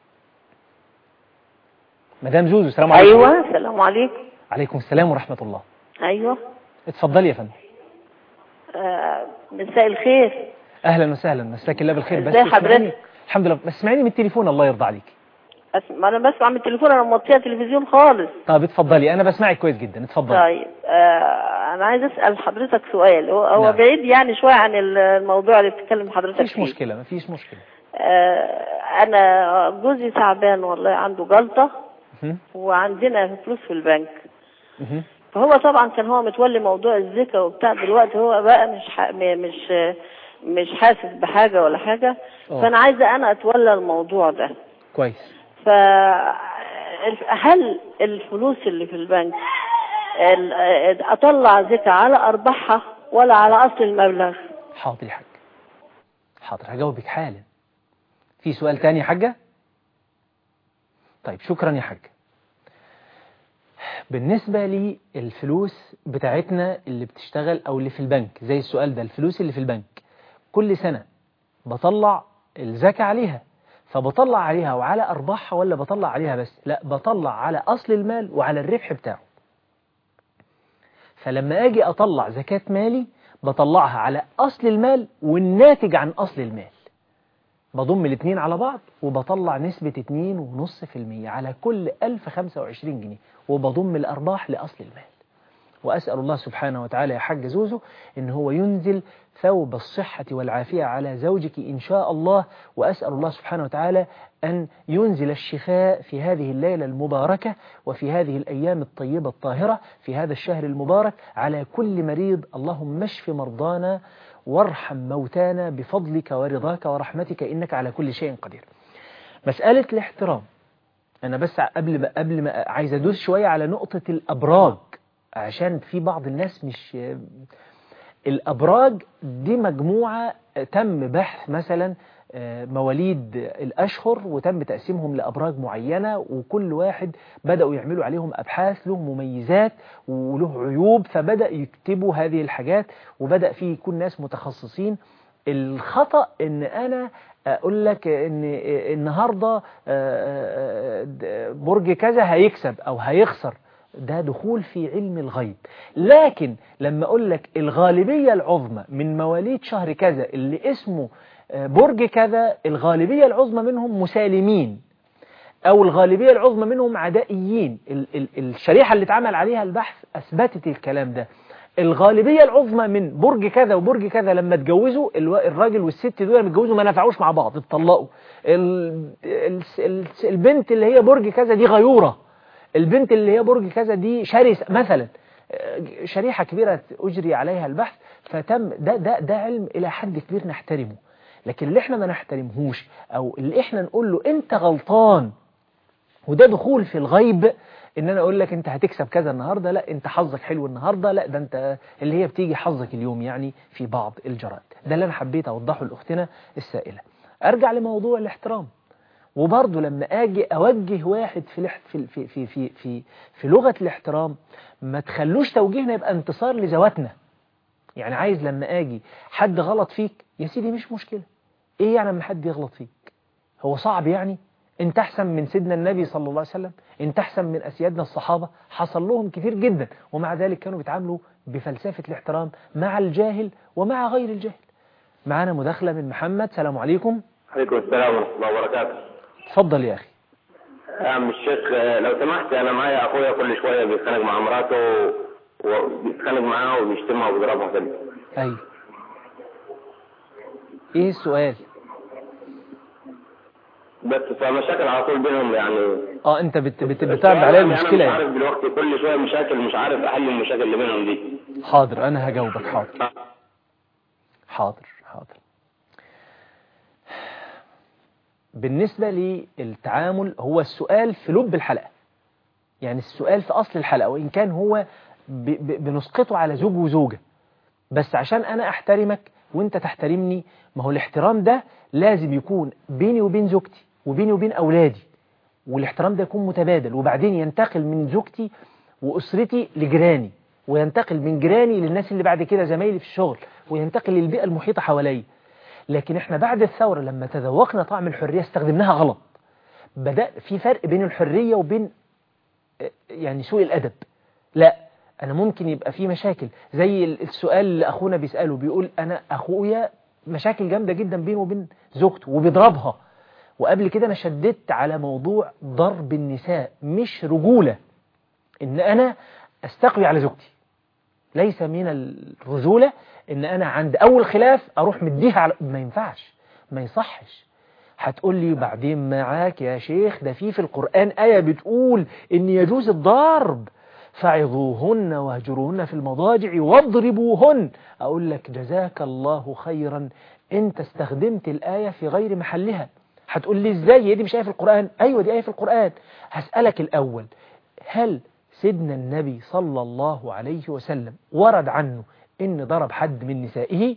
مدام زوزو. السلام عليكم. أيوة السلام عليكم. عليكم السلام ورحمة الله. أيوة اتفضلي يا فندم. آه مساء الخير. أهلا وسهلا، مساك الله بالخير. بس حضرتك؟ الحمد لله. بس اسمعيني من التليفون الله يرضى عليك. أسمع. أنا بسمع من التليفون، أنا موطية التلفزيون خالص. طب اتفضلي، أنا بسمعك كويس جدا، اتفضلي. طيب آه أنا عايز أسأل حضرتك سؤال، هو, هو نعم. بعيد يعني شوية عن الموضوع اللي بتتكلم حضرتك مفيش فيه. مشكلة مفيش مشكلة. آه أنا جوزي تعبان والله، عنده جلطة وعندنا فلوس في البنك. فهو طبعا كان هو متولي موضوع الزكاة وبتاع، دلوقتي هو بقى مش ح... مش مش حاسس بحاجة ولا حاجة. أوه. فأنا عايزة أنا أتولى الموضوع ده. كويس. فهل الفلوس اللي في البنك أطلع زكاة على أرباحها ولا على أصل المبلغ؟ حاضر يا حاج، حاضر هجاوبك حالا. في سؤال تاني يا حاجة؟ طيب شكرا يا حاج. بالنسبة للفلوس بتاعتنا اللي بتشتغل أو اللي في البنك، زي السؤال ده، الفلوس اللي في البنك كل سنة بطلع الزكاة عليها، فبطلع عليها وعلى أرباحها ولا بطلع عليها بس؟ لا، بطلع على أصل المال وعلى الربح بتاعه. فلما أجي أطلع زكاة مالي بطلعها على أصل المال والناتج عن أصل المال. بضم الاثنين على بعض وبطلع نسبة اتنين ونص في المية على كل ألف وخمسة وعشرين جنيه، وبضم الأرباح لأصل المال. وأسأل الله سبحانه وتعالى يا حاج زوزو إن هو ينزل ثوب الصحة والعافية على زوجك إن شاء الله، وأسأل الله سبحانه وتعالى أن ينزل الشفاء في هذه الليلة المباركة وفي هذه الأيام الطيبة الطاهرة في هذا الشهر المبارك على كل مريض. اللهم اشف مرضانا وارحم موتانا بفضلك ورضاك ورحمتك إنك على كل شيء قدير. مسألة الاحترام، أنا بس قبل ما قبل ما عايز أدوس شوية على نقطة الأبراج، عشان في بعض الناس مش الأبراج دي مجموعة تم بحث مثلا مواليد الأشهر وتم تقسيمهم لأبراج معينة، وكل واحد بدأوا يعملوا عليهم أبحاث له مميزات وله عيوب، فبدأ يكتبوا هذه الحاجات وبدأ فيه يكون ناس متخصصين. الخطأ إن أنا أقول لك إن النهاردة برج كذا هيكسب أو هيخسر، ده دخول في علم الغيب. لكن لما أقول لك الغالبية العظمى من مواليد شهر كذا اللي اسمه برج كذا، الغالبية العظمى منهم مسالمين أو الغالبية العظمى منهم عدائيين. ال ال الشريحة اللي اتعمل عليها البحث أثبتت الكلام ده. الغالبية العظمى من برج كذا وبرج كذا لما اتجوزوا، الراجل والست دول لما اتجوزوا ما نفعوش مع بعض، اتطلقوا. البنت اللي هي برج كذا دي غيورة، البنت اللي هي برج كذا دي شرسة مثلا. شريحة كبيرة أجري عليها البحث، فتم ده ده ده علم إلى حد كبير نحترمه. لكن اللي احنا ما نحترمهوش أو اللي احنا نقول له أنت غلطان، وده دخول في الغيب، إن أنا أقول لك أنت هتكسب كذا النهاردة، لا أنت حظك حلو النهاردة، لا ده أنت اللي هي بتيجي حظك اليوم يعني في بعض الجرائد. ده اللي أنا حبيت أوضحه لأختنا السائلة. أرجع لموضوع الاحترام، وبرضه لما أجي أوجه واحد في في في في في في, في لغة الاحترام، ما تخلوش توجيهنا يبقى انتصار لذواتنا. يعني عايز لما أجي حد غلط فيك يا سيدي مش مشكلة، إيه يعني لما حد يغلط فيك؟ هو صعب يعني؟ أنت أحسن من سيدنا النبي صلى الله عليه وسلم، أنت أحسن من أسيادنا الصحابة، حصل لهم كتير جدا، ومع ذلك كانوا بيتعاملوا بفلسفة الاحترام مع الجاهل ومع غير الجاهل. معانا مداخلة من محمد. سلام عليكم. عليكم السلام ورحمة الله وبركاته. اتفضل يا أخي. يا عم الشيخ لو سمحت، أنا معايا أخويا كل شوية بيتخانق مع مراته وبيتخانق معاها وبيشتمها وبيضربها كده. أيوه. إيه السؤال؟ بس فمشاكل على طول بينهم يعني. اه انت بت بت بتعرض عليا المشكله. انا مش عارف دلوقتي كل شويه مشاكل، مش عارف احل المشاكل اللي بينهم دي. حاضر انا هجاوبك. حاضر حاضر حاضر. بالنسبه للتعامل، هو السؤال في لب الحلقه، يعني السؤال في اصل الحلقه، وان كان هو ب ب بنسقطه على زوج وزوجه، بس عشان انا احترمك وانت تحترمني. ما هو الاحترام ده لازم يكون بيني وبين زوجتي وبيني وبين أولادي، والاحترام ده يكون متبادل، وبعدين ينتقل من زوجتي وأسرتي لجيراني، وينتقل من جيراني للناس اللي بعد كده زمايلي في الشغل، وينتقل للبيئة المحيطة حوالي. لكن احنا بعد الثورة لما تذوقنا طعم الحرية استخدمناها غلط. بدأ في فرق بين الحرية وبين يعني سوء الأدب. لا، أنا ممكن يبقى في مشاكل زي السؤال اللي أخونا بيسأله، بيقول أنا أخويا مشاكل جامدة جدا بينه وبين زوجته وبيضربها. وقبل كده أنا شددت على موضوع ضرب النساء، مش رجولة إن أنا أستقوي على زوجتي. ليس من الرجولة إن أنا عند أول خلاف أروح مديها على، ما ينفعش، ما يصحش. هتقول لي بعدين معاك يا شيخ ده في في القرآن آية بتقول إن يجوز الضرب، فعظوهن واهجروهن في المضاجع واضربوهن. أقول لك جزاك الله خيرا، أنت استخدمت الآية في غير محلها. هتقول لي إزاي؟ هي دي مش آية في القرآن؟ أيوة دي آية في القرآن. هسألك الأول، هل سيدنا النبي صلى الله عليه وسلم ورد عنه إن ضرب حد من نسائه؟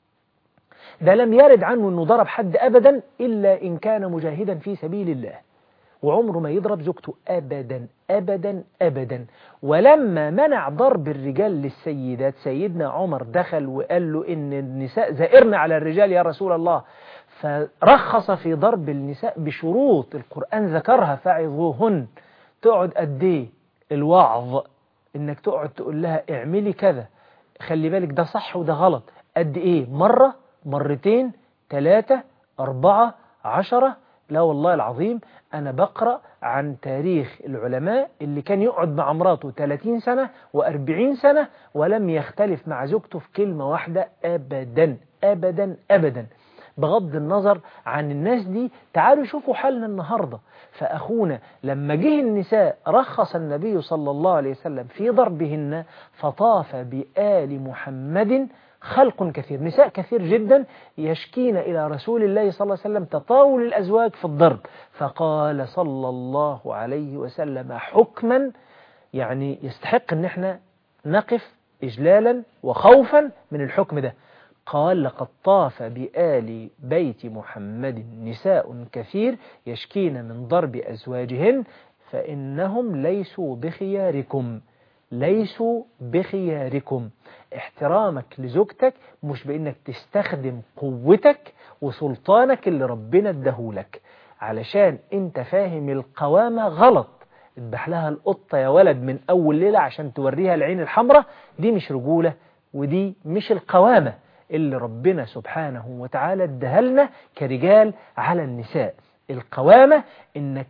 ده لم يرد عنه إنه ضرب حد أبدا إلا إن كان مجاهدا في سبيل الله، وعمره ما يضرب زوجته أبدا أبدا أبدا. ولما منع ضرب الرجال للسيدات، سيدنا عمر دخل وقال له إن النساء زائرن على الرجال يا رسول الله، فرخص في ضرب النساء بشروط القرآن ذكرها، فعظوهن. تقعد قد ايه الوعظ؟ إنك تقعد تقول لها اعملي كذا، خلي بالك ده صح وده غلط. قد ايه؟ مرة، مرتين، ثلاثة، أربعة، عشرة؟ لا والله العظيم أنا بقرأ عن تاريخ العلماء اللي كان يقعد مع مراته ثلاثين سنة وأربعين سنة ولم يختلف مع زوجته في كلمة واحدة أبدا أبدا أبدا. بغض النظر عن الناس دي، تعالوا شوفوا حالنا النهاردة. فأخونا لما جه النساء رخص النبي صلى الله عليه وسلم في ضربهن، فطاف بآل محمد خلق كثير، نساء كثير جدا يشكين إلى رسول الله صلى الله عليه وسلم تطاول الأزواج في الضرب، فقال صلى الله عليه وسلم حكما يعني يستحق أن احنا نقف إجلالا وخوفا من الحكم ده. قال لقد طاف بآل بيت محمد نساء كثير يشكين من ضرب أزواجهن فإنهم ليسوا بخياركم، ليسوا بخياركم. احترامك لزوجتك مش بأنك تستخدم قوتك وسلطانك اللي ربنا اداهولك علشان انت فاهم القوامة غلط. اذبح لها القطة يا ولد من أول ليلة عشان توريها العين الحمراء، دي مش رجولة ودي مش القوامة اللي ربنا سبحانه وتعالى ادهلنا كرجال على النساء. القوامة انك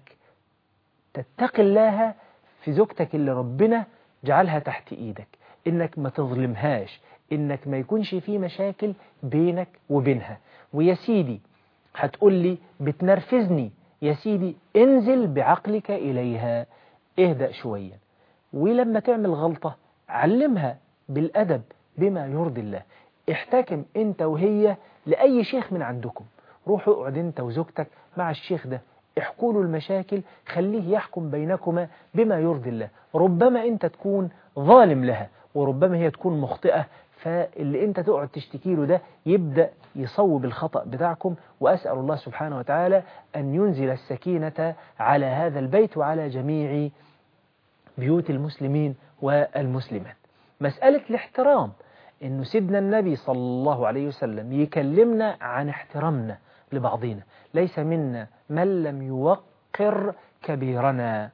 تتقي الله في زوجتك اللي ربنا جعلها تحت ايدك، انك ما تظلمهاش، انك ما يكونش في مشاكل بينك وبينها. ويا سيدي هتقول لي بتنرفزني، يا سيدي انزل بعقلك اليها، اهدأ شويا، ولما تعمل غلطة علمها بالأدب بما يرضي الله. احتكم انت وهي لأي شيخ من عندكم، روح اقعد انت وزوجتك مع الشيخ ده، احكوا له المشاكل، خليه يحكم بينكما بما يرضي الله. ربما انت تكون ظالم لها وربما هي تكون مخطئة، فاللي انت تقعد تشتكي له ده يبدأ يصوب الخطأ بتاعكم. وأسأل الله سبحانه وتعالى أن ينزل السكينة على هذا البيت وعلى جميع بيوت المسلمين والمسلمات. مسألة الاحترام، إنه سيدنا النبي صلى الله عليه وسلم يكلمنا عن احترامنا لبعضنا. ليس منا من لم يوقر كبيرنا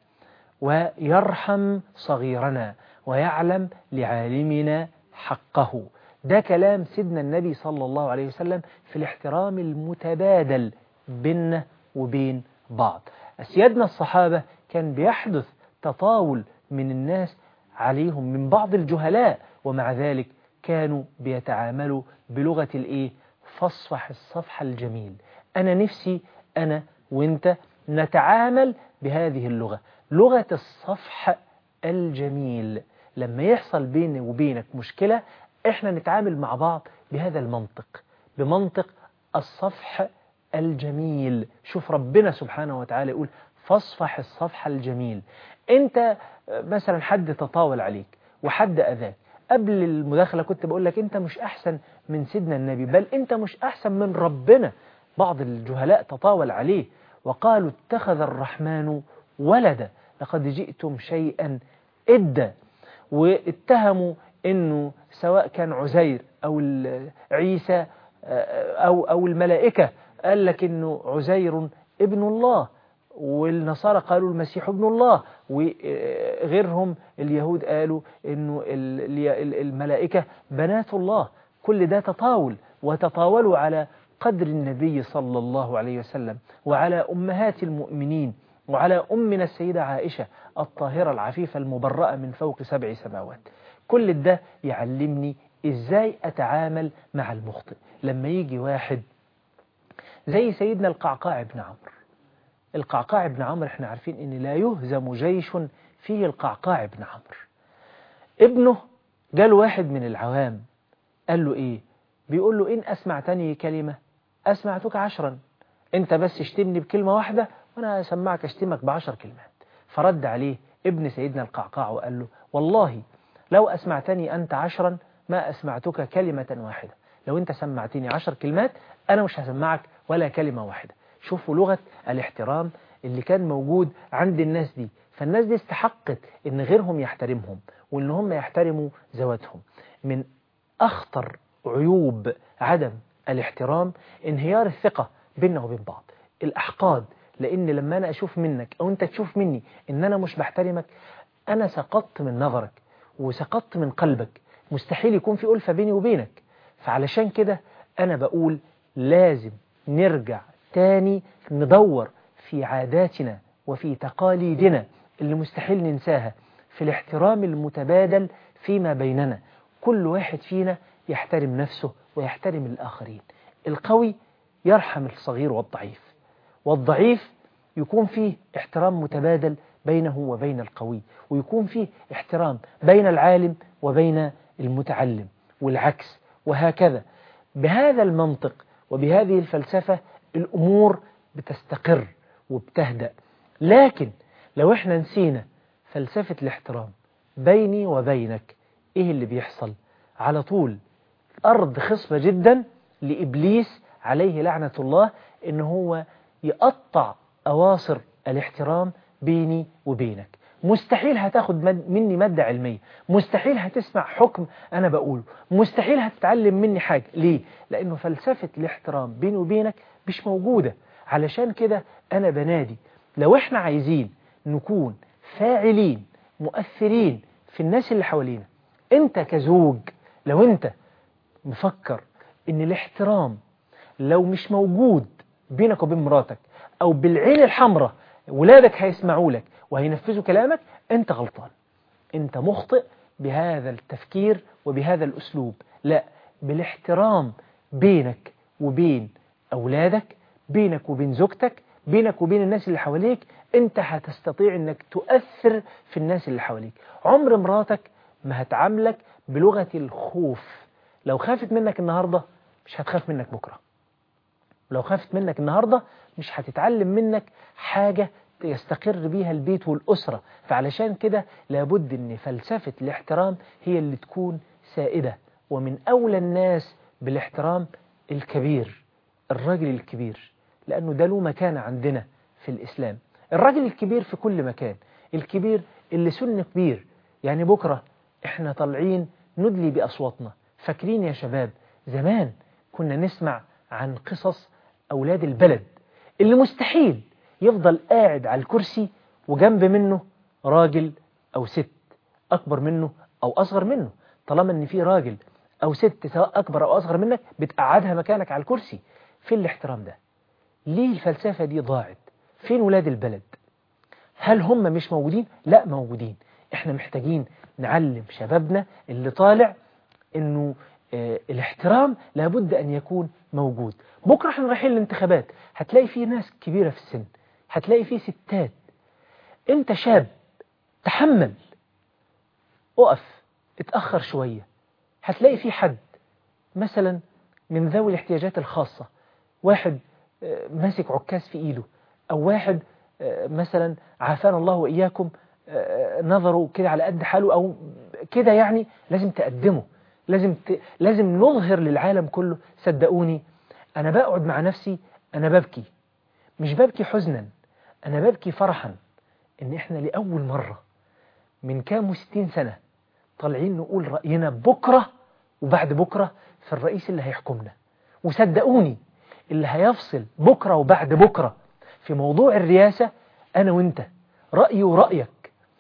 ويرحم صغيرنا ويعلم لعالمنا حقه. ده كلام سيدنا النبي صلى الله عليه وسلم في الاحترام المتبادل بيننا وبين بعض. سيادنا الصحابة كان بيحدث تطاول من الناس عليهم من بعض الجهلاء، ومع ذلك كانوا بيتعاملوا بلغة الايه؟ فاصفح الصفح الجميل. أنا نفسي أنا وإنت نتعامل بهذه اللغة، لغة الصفح الجميل. لما يحصل بيني وبينك مشكلة إحنا نتعامل مع بعض بهذا المنطق، بمنطق الصفح الجميل. شوف ربنا سبحانه وتعالى يقول فاصفح الصفح الجميل. أنت مثلا حد تطاول عليك وحد أذاك، قبل المداخلة كنت بقول لك أنت مش أحسن من سيدنا النبي، بل أنت مش أحسن من ربنا. بعض الجهلاء تطاول عليه وقالوا اتخذ الرحمن ولدا لقد جئتم شيئا إدا، واتهموا أنه سواء كان عزير أو عيسى أو, أو الملائكة، قال لك أنه عزير ابن الله، والنصارى قالوا المسيح ابن الله، وغيرهم اليهود قالوا أنه الملائكة بنات الله. كل ده تطاول، وتطاولوا على قدر النبي صلى الله عليه وسلم وعلى أمهات المؤمنين وعلى أمنا السيدة عائشة الطاهرة العفيفة المبرأة من فوق سبع سماوات. كل ده يعلمني إزاي أتعامل مع المخطئ. لما يجي واحد زي سيدنا القعقاع بن عمرو، القعقاع بن عمرو احنا عارفين ان لا يهزم جيش فيه القعقاع بن عمرو. ابنه جاله واحد من العوام قال له ايه؟ بيقول له ان اسمعتني كلمة اسمعتك عشرا، انت بس اشتمني بكلمة واحدة وانا اسمعك اشتمك بعشر كلمات. فرد عليه ابن سيدنا القعقاع وقال له والله لو اسمعتني انت عشرا ما اسمعتك كلمة واحدة، لو انت سمعتني عشر كلمات انا مش هسمعك ولا كلمة واحدة. شوفوا لغة الاحترام اللي كان موجود عند الناس دي. فالناس دي استحقت ان غيرهم يحترمهم وان هم يحترموا ذواتهم. من اخطر عيوب عدم الاحترام انهيار الثقة بيننا وبين بعض، الاحقاد. لان لما انا اشوف منك او انت تشوف مني ان انا مش بحترمك، انا سقطت من نظرك وسقطت من قلبك، مستحيل يكون في ألفة بيني وبينك. فعلشان كده انا بقول لازم نرجع تاني ندور في عاداتنا وفي تقاليدنا اللي مستحيل ننساها، في الاحترام المتبادل فيما بيننا. كل واحد فينا يحترم نفسه ويحترم الآخرين. القوي يرحم الصغير والضعيف، والضعيف يكون فيه احترام متبادل بينه وبين القوي، ويكون فيه احترام بين العالم وبين المتعلم والعكس، وهكذا. بهذا المنطق وبهذه الفلسفة الأمور بتستقر وبتهدأ. لكن لو احنا نسينا فلسفة الاحترام بيني وبينك، ايه اللي بيحصل؟ على طول أرض خصبة جدا لإبليس عليه لعنة الله، إن هو يقطع أواصر الاحترام بيني وبينك. مستحيل هتاخد مني مادة علمية، مستحيل هتسمع حكم أنا بقوله، مستحيل هتتعلم مني حاجة. ليه؟ لأنه فلسفة الاحترام بيني وبينك مش موجودة. علشان كده أنا بنادي، لو احنا عايزين نكون فاعلين مؤثرين في الناس اللي حوالينا، انت كزوج لو انت مفكر ان الاحترام لو مش موجود بينك وبين مراتك او بالعين الحمراء ولادك هيسمعوا لك وهينفذوا كلامك، انت غلطان، انت مخطئ بهذا التفكير وبهذا الاسلوب. لا، بالاحترام بينك وبين اولادك، بينك وبين زوجتك، بينك وبين الناس اللي حواليك، انت هتستطيع انك تؤثر في الناس اللي حواليك. عمر مراتك ما هتعاملك بلغة الخوف. لو خافت منك النهاردة مش هتخاف منك بكرة، لو خافت منك النهاردة مش هتتعلم منك حاجة يستقر بيها البيت والأسرة. فعلشان كده لابد ان فلسفة الاحترام هي اللي تكون سائدة. ومن أولى الناس بالاحترام الكبير، الراجل الكبير، لأنه ده له مكان عندنا في الإسلام. الراجل الكبير في كل مكان، الكبير اللي سن كبير. يعني بكرة احنا طالعين ندلي بأصواتنا. فاكرين يا شباب زمان كنا نسمع عن قصص أولاد البلد اللي مستحيل يفضل قاعد على الكرسي وجنب منه راجل أو ست أكبر منه أو أصغر منه. طالما ان في راجل أو ست سواء أكبر أو أصغر منك بتقعدها مكانك على الكرسي. في الاحترام ده ليه الفلسفة دي ضاعت؟ فين ولاد البلد؟ هل هم مش موجودين؟ لا موجودين. احنا محتاجين نعلم شبابنا اللي طالع انه اه الاحترام لابد ان يكون موجود. بكرة احنا رايحين الانتخابات، هتلاقي فيه ناس كبيرة في السن، هتلاقي فيه ستات. انت شاب تحمل، اقف اتأخر شوية. هتلاقي فيه حد مثلا من ذوي الاحتياجات الخاصة، واحد اه ماسك عكاز في ايده، او واحد اه مثلا عافانا الله واياكم نظره كده على قد حاله أو كده، يعني لازم تقدمه، لازم ت... لازم نظهر للعالم كله. صدقوني أنا بقعد مع نفسي أنا ببكي، مش ببكي حزنا، أنا ببكي فرحا إن إحنا لأول مرة من كام وستين سنة طالعين نقول رأينا بكرة وبعد بكرة في الرئيس اللي هيحكمنا. وصدقوني اللي هيفصل بكرة وبعد بكرة في موضوع الرئاسة أنا وإنت، رأيي ورأيك.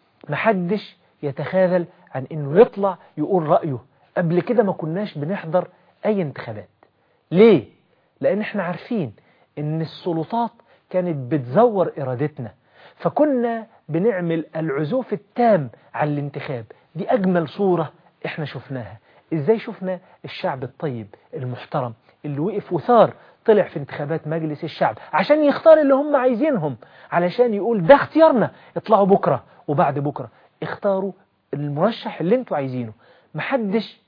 محدش يتخاذل عن انه يطلع يقول رأيه. قبل كده ما كناش بنحضر اي انتخابات. ليه؟ لان احنا عارفين ان السلطات كانت بتزور ارادتنا، فكنا بنعمل العزوف التام عن الانتخاب. دي اجمل صورة احنا شفناها. ازاي شفنا الشعب الطيب المحترم اللي وقف وثار، طلع في انتخابات مجلس الشعب عشان يختار اللي هم عايزينهم، علشان يقول ده اختيارنا. اطلعوا بكرة وبعد بكرة اختاروا المرشح اللي انتوا عايزينه. محدش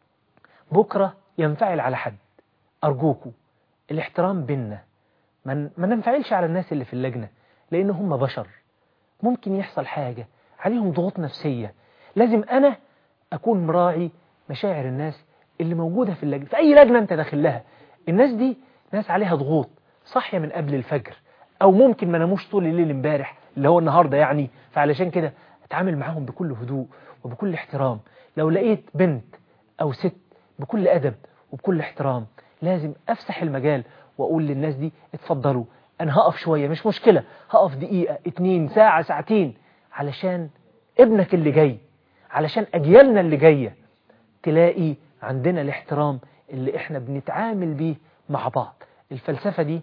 بكرة ينفعل على حد. أرجوكوا الاحترام بيننا، ما ننفعلش على الناس اللي في اللجنة، لأن هم بشر، ممكن يحصل حاجة عليهم ضغوط نفسية. لازم أنا أكون مراعي مشاعر الناس اللي موجودة في اللجنة. في أي لجنة أنت داخل لها، الناس دي ناس عليها ضغوط، صاحية من قبل الفجر، أو ممكن ما ناموش طول الليل امبارح اللي هو النهاردة يعني. فعلشان كده اتعامل معاهم بكل هدوء وبكل احترام. لو لقيت بنت أو ست بكل أدب وبكل احترام، لازم أفسح المجال وأقول للناس دي اتفضلوا، أنا هقف شوية مش مشكلة، هقف دقيقة اتنين ساعة ساعتين، علشان ابنك اللي جاي، علشان أجيالنا اللي جاية تلاقي عندنا الاحترام اللي احنا بنتعامل بيه مع بعض. الفلسفة دي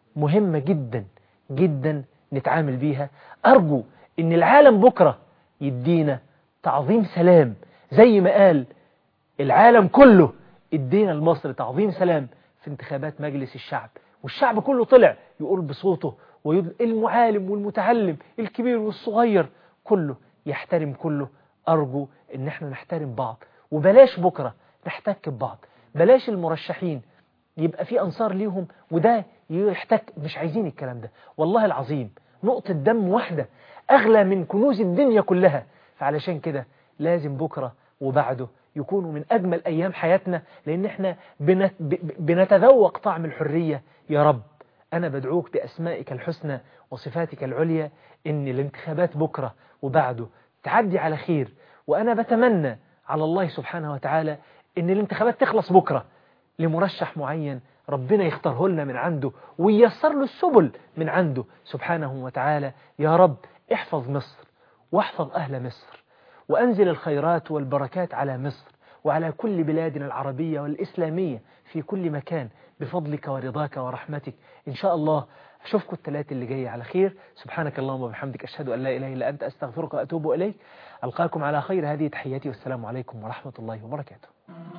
مهمة جدا جدا نتعامل بيها. أرجو إن العالم بكرة يدينا تعظيم سلام زي ما قال العالم كله ادينا لمصر تعظيم سلام في انتخابات مجلس الشعب، والشعب كله طلع يقول بصوته، والمعالم والمتعلم الكبير والصغير كله يحترم كله. أرجو إن احنا نحترم بعض، وبلاش بكرة نحتك ببعض، بلاش المرشحين يبقى في أنصار ليهم وده يحتك. مش عايزين الكلام ده والله العظيم. نقطة دم واحدة أغلى من كنوز الدنيا كلها. فعلشان كده لازم بكرة وبعده يكونوا من أجمل أيام حياتنا، لأن احنا بنت بنتذوق طعم الحرية. يا رب أنا بدعوك بأسمائك الحسنى وصفاتك العليا إن الانتخابات بكرة وبعده تعدي على خير. وأنا بتمنى على الله سبحانه وتعالى إن الانتخابات تخلص بكرة لمرشح معين ربنا يختاره لنا من عنده وييسر له السبل من عنده سبحانه وتعالى. يا رب احفظ مصر واحفظ أهل مصر، وأنزل الخيرات والبركات على مصر وعلى كل بلادنا العربية والإسلامية في كل مكان بفضلك ورضاك ورحمتك. إن شاء الله أشوفكم الثلاث اللي جاي على خير. سبحانك اللهم وبحمدك، أشهد أن لا إله إلا أنت، أستغفرك وأتوب إليك. ألقاكم على خير. هذه تحياتي والسلام عليكم ورحمة الله وبركاته.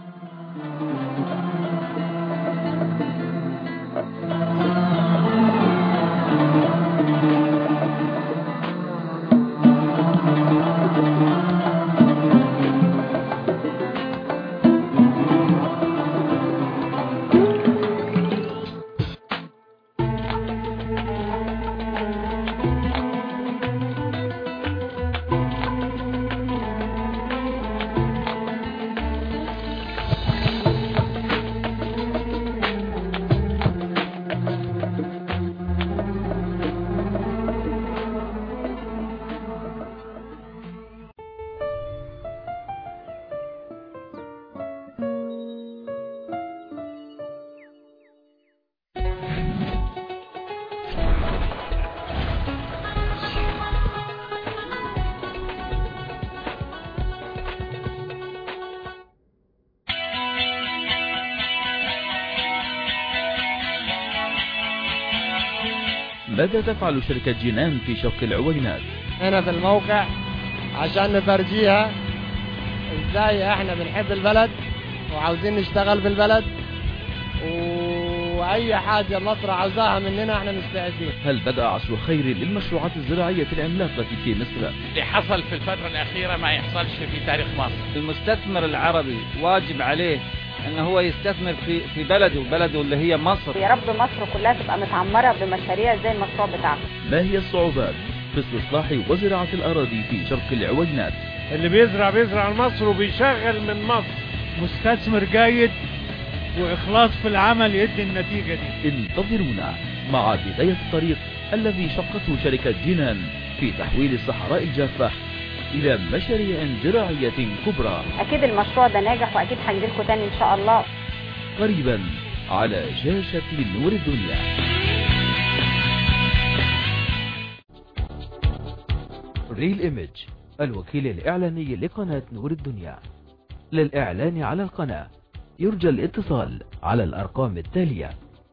ماذا تفعل شركة جنان في شق العوينات؟ هنا في الموقع عشان نفرجيها ازاي احنا بنحب البلد وعاوزين نشتغل بالبلد، واي حاجة مصر عاوزاها مننا احنا مستعدين. هل بدأ عصر خير للمشروعات الزراعية العملاقة في مصر؟ اللي حصل في الفترة الأخيرة ما يحصلش في تاريخ مصر. المستثمر العربي واجب عليه ان هو يستثمر في في بلده بلده اللي هي مصر. يا رب مصر كلها تبقى متعمرة بمشاريع زي المشروع بتاعنا. ما هي الصعوبات في استصلاح وزراعة الأراضي في شرق العوينات؟ اللي بيزرع بيزرع مصر وبيشغل من مصر. مستثمر جيد وإخلاص في العمل يدي النتيجة دي. انتظرونا مع بداية الطريق الذي شقته شركة جنان في تحويل الصحراء الجافة إلى مشاريع زراعية كبرى. أكيد المشروع ده ناجح وأكيد هنجيلكوا تاني إن شاء الله قريبا على شاشة نور الدنيا. ريل إيميج، الوكيل الإعلاني لقناة نور الدنيا. للإعلان على القناة يرجى الاتصال على الأرقام التالية: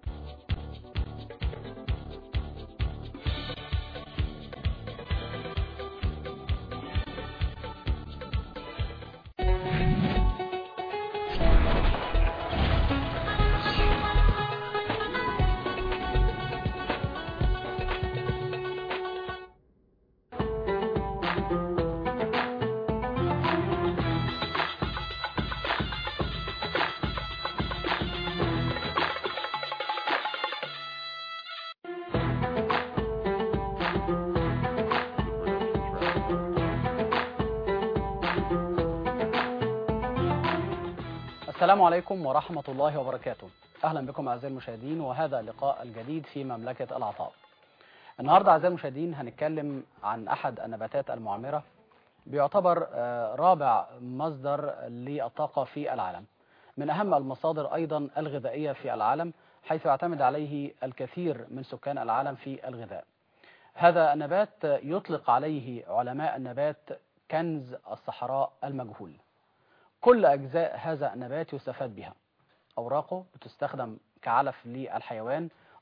السلام عليكم ورحمة الله وبركاته. أهلا بكم أعزائي المشاهدين، وهذا اللقاء الجديد في مملكة العطاء. النهاردة أعزائي المشاهدين هنتكلم عن أحد النباتات المعمرة، بيعتبر رابع مصدر للطاقة في العالم، من أهم المصادر أيضا الغذائية في العالم، حيث يعتمد عليه الكثير من سكان العالم في الغذاء. هذا النبات يطلق عليه علماء النبات كنز الصحراء المجهول. كل أجزاء هذا النبات يستفاد بها. أوراقه بتستخدم كعلف للحيوان،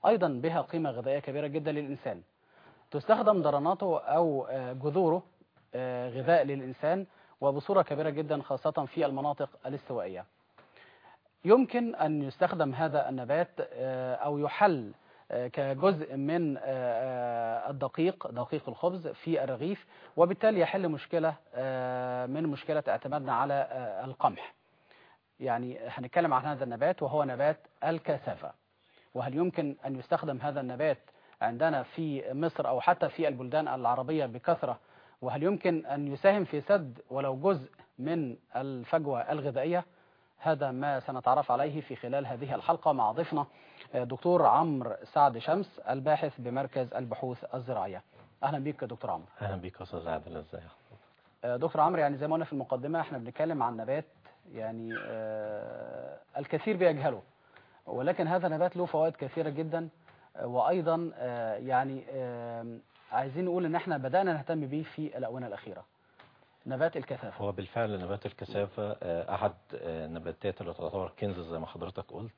أيضا بها قيمة غذائية كبيرة جدا للإنسان. تستخدم ضرناته أو جذوره غذاء للإنسان وبصورة كبيرة جدا خاصة في المناطق الاستوائية. يمكن أن يستخدم هذا النبات أو يحل كجزء من الدقيق دقيق الخبز في الرغيف، وبالتالي يحل مشكلة من مشكلة اعتمادنا على القمح. يعني هنتكلم عن هذا النبات وهو نبات الكاسافة. وهل يمكن أن يستخدم هذا النبات عندنا في مصر أو حتى في البلدان العربية بكثرة؟ وهل يمكن أن يساهم في سد ولو جزء من الفجوة الغذائية؟ هذا ما سنتعرف عليه في خلال هذه الحلقة مع ضيفنا دكتور عمرو سعد شمس، الباحث بمركز البحوث الزراعية. أهلا بك دكتور عمرو. أهلا بك أستاذ عادل. ازيك دكتور عمرو؟ يعني زي ما قلنا في المقدمة احنا بنتكلم عن نبات يعني آه الكثير بيجهله، ولكن هذا نبات له فوائد كثيرة جدا، وأيضا آه يعني آه عايزين نقول ان احنا بدأنا نهتم به في الآونة الأخيرة. نبات الكثافة هو بالفعل نبات الكثافة أحد النباتات اللي تعتبر كنز زي ما حضرتك قلت،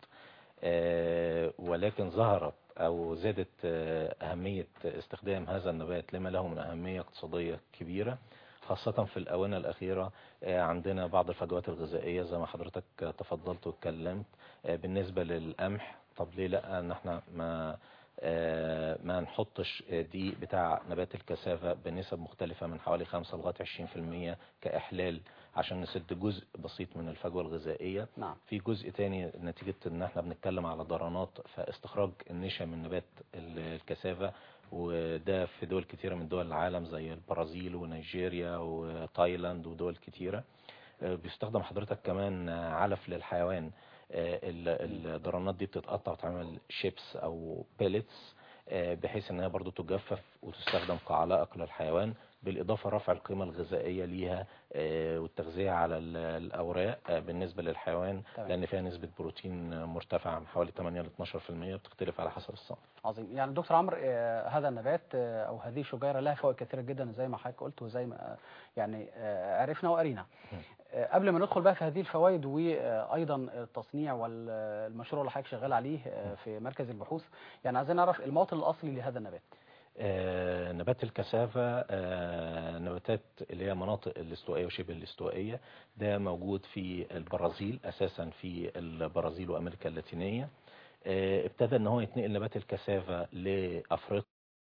ولكن ظهرت أو زادت أهمية استخدام هذا النبات لما له من أهمية اقتصادية كبيرة، خاصة في الآونة الأخيرة. عندنا بعض الفجوات الغذائية زي ما حضرتك تفضلت واتكلمت بالنسبة للقمح. طب ليه لا ان احنا ما آه ما نحطش دقيق بتاع نبات الكثافة بنسب مختلفة من حوالي خمسة لغاية عشرين في المية كإحلال عشان نسد جزء بسيط من الفجوة الغذائية. نعم. في جزء تاني نتيجة ان احنا بنتكلم على ضرانات، فاستخراج النشا من نبات الكثافة، وده في دول كتيرة من دول العالم زي البرازيل ونيجيريا وتايلاند ودول كتيرة. آه بيستخدم حضرتك كمان علف للحيوان. الضرانات دي بتتقطع وتعمل شيبس او بيلتس بحيث انها برضو تجفف وتستخدم كعلائق للحيوان، بالاضافه رفع القيمه الغذائيه ليها والتغذيه على الاوراق بالنسبه للحيوان. طبعا. لان فيها نسبه بروتين مرتفعه من حوالي ثمانية ل اثناشر في المية، بتختلف على حسب الصنف. عظيم. يعني دكتور عمرو هذا النبات او هذه الشجيره لها فوائد كثيره جدا زي ما حضرتك قلت وزي ما يعني عرفنا وقرينا. قبل ما ندخل بقى في هذه الفوائد وايضا التصنيع والمشروع اللي حضرتك شغال عليه في مركز البحوث، يعني عايزين نعرف الموطن الاصلي لهذا النبات. آه نبات الكثافة آه نباتات اللي هي مناطق الاستوائية وشبه الاستوائية، ده موجود في البرازيل اساسا، في البرازيل وامريكا اللاتينية. آه ابتدى ان هو يتنقل نبات الكثافة لافريقيا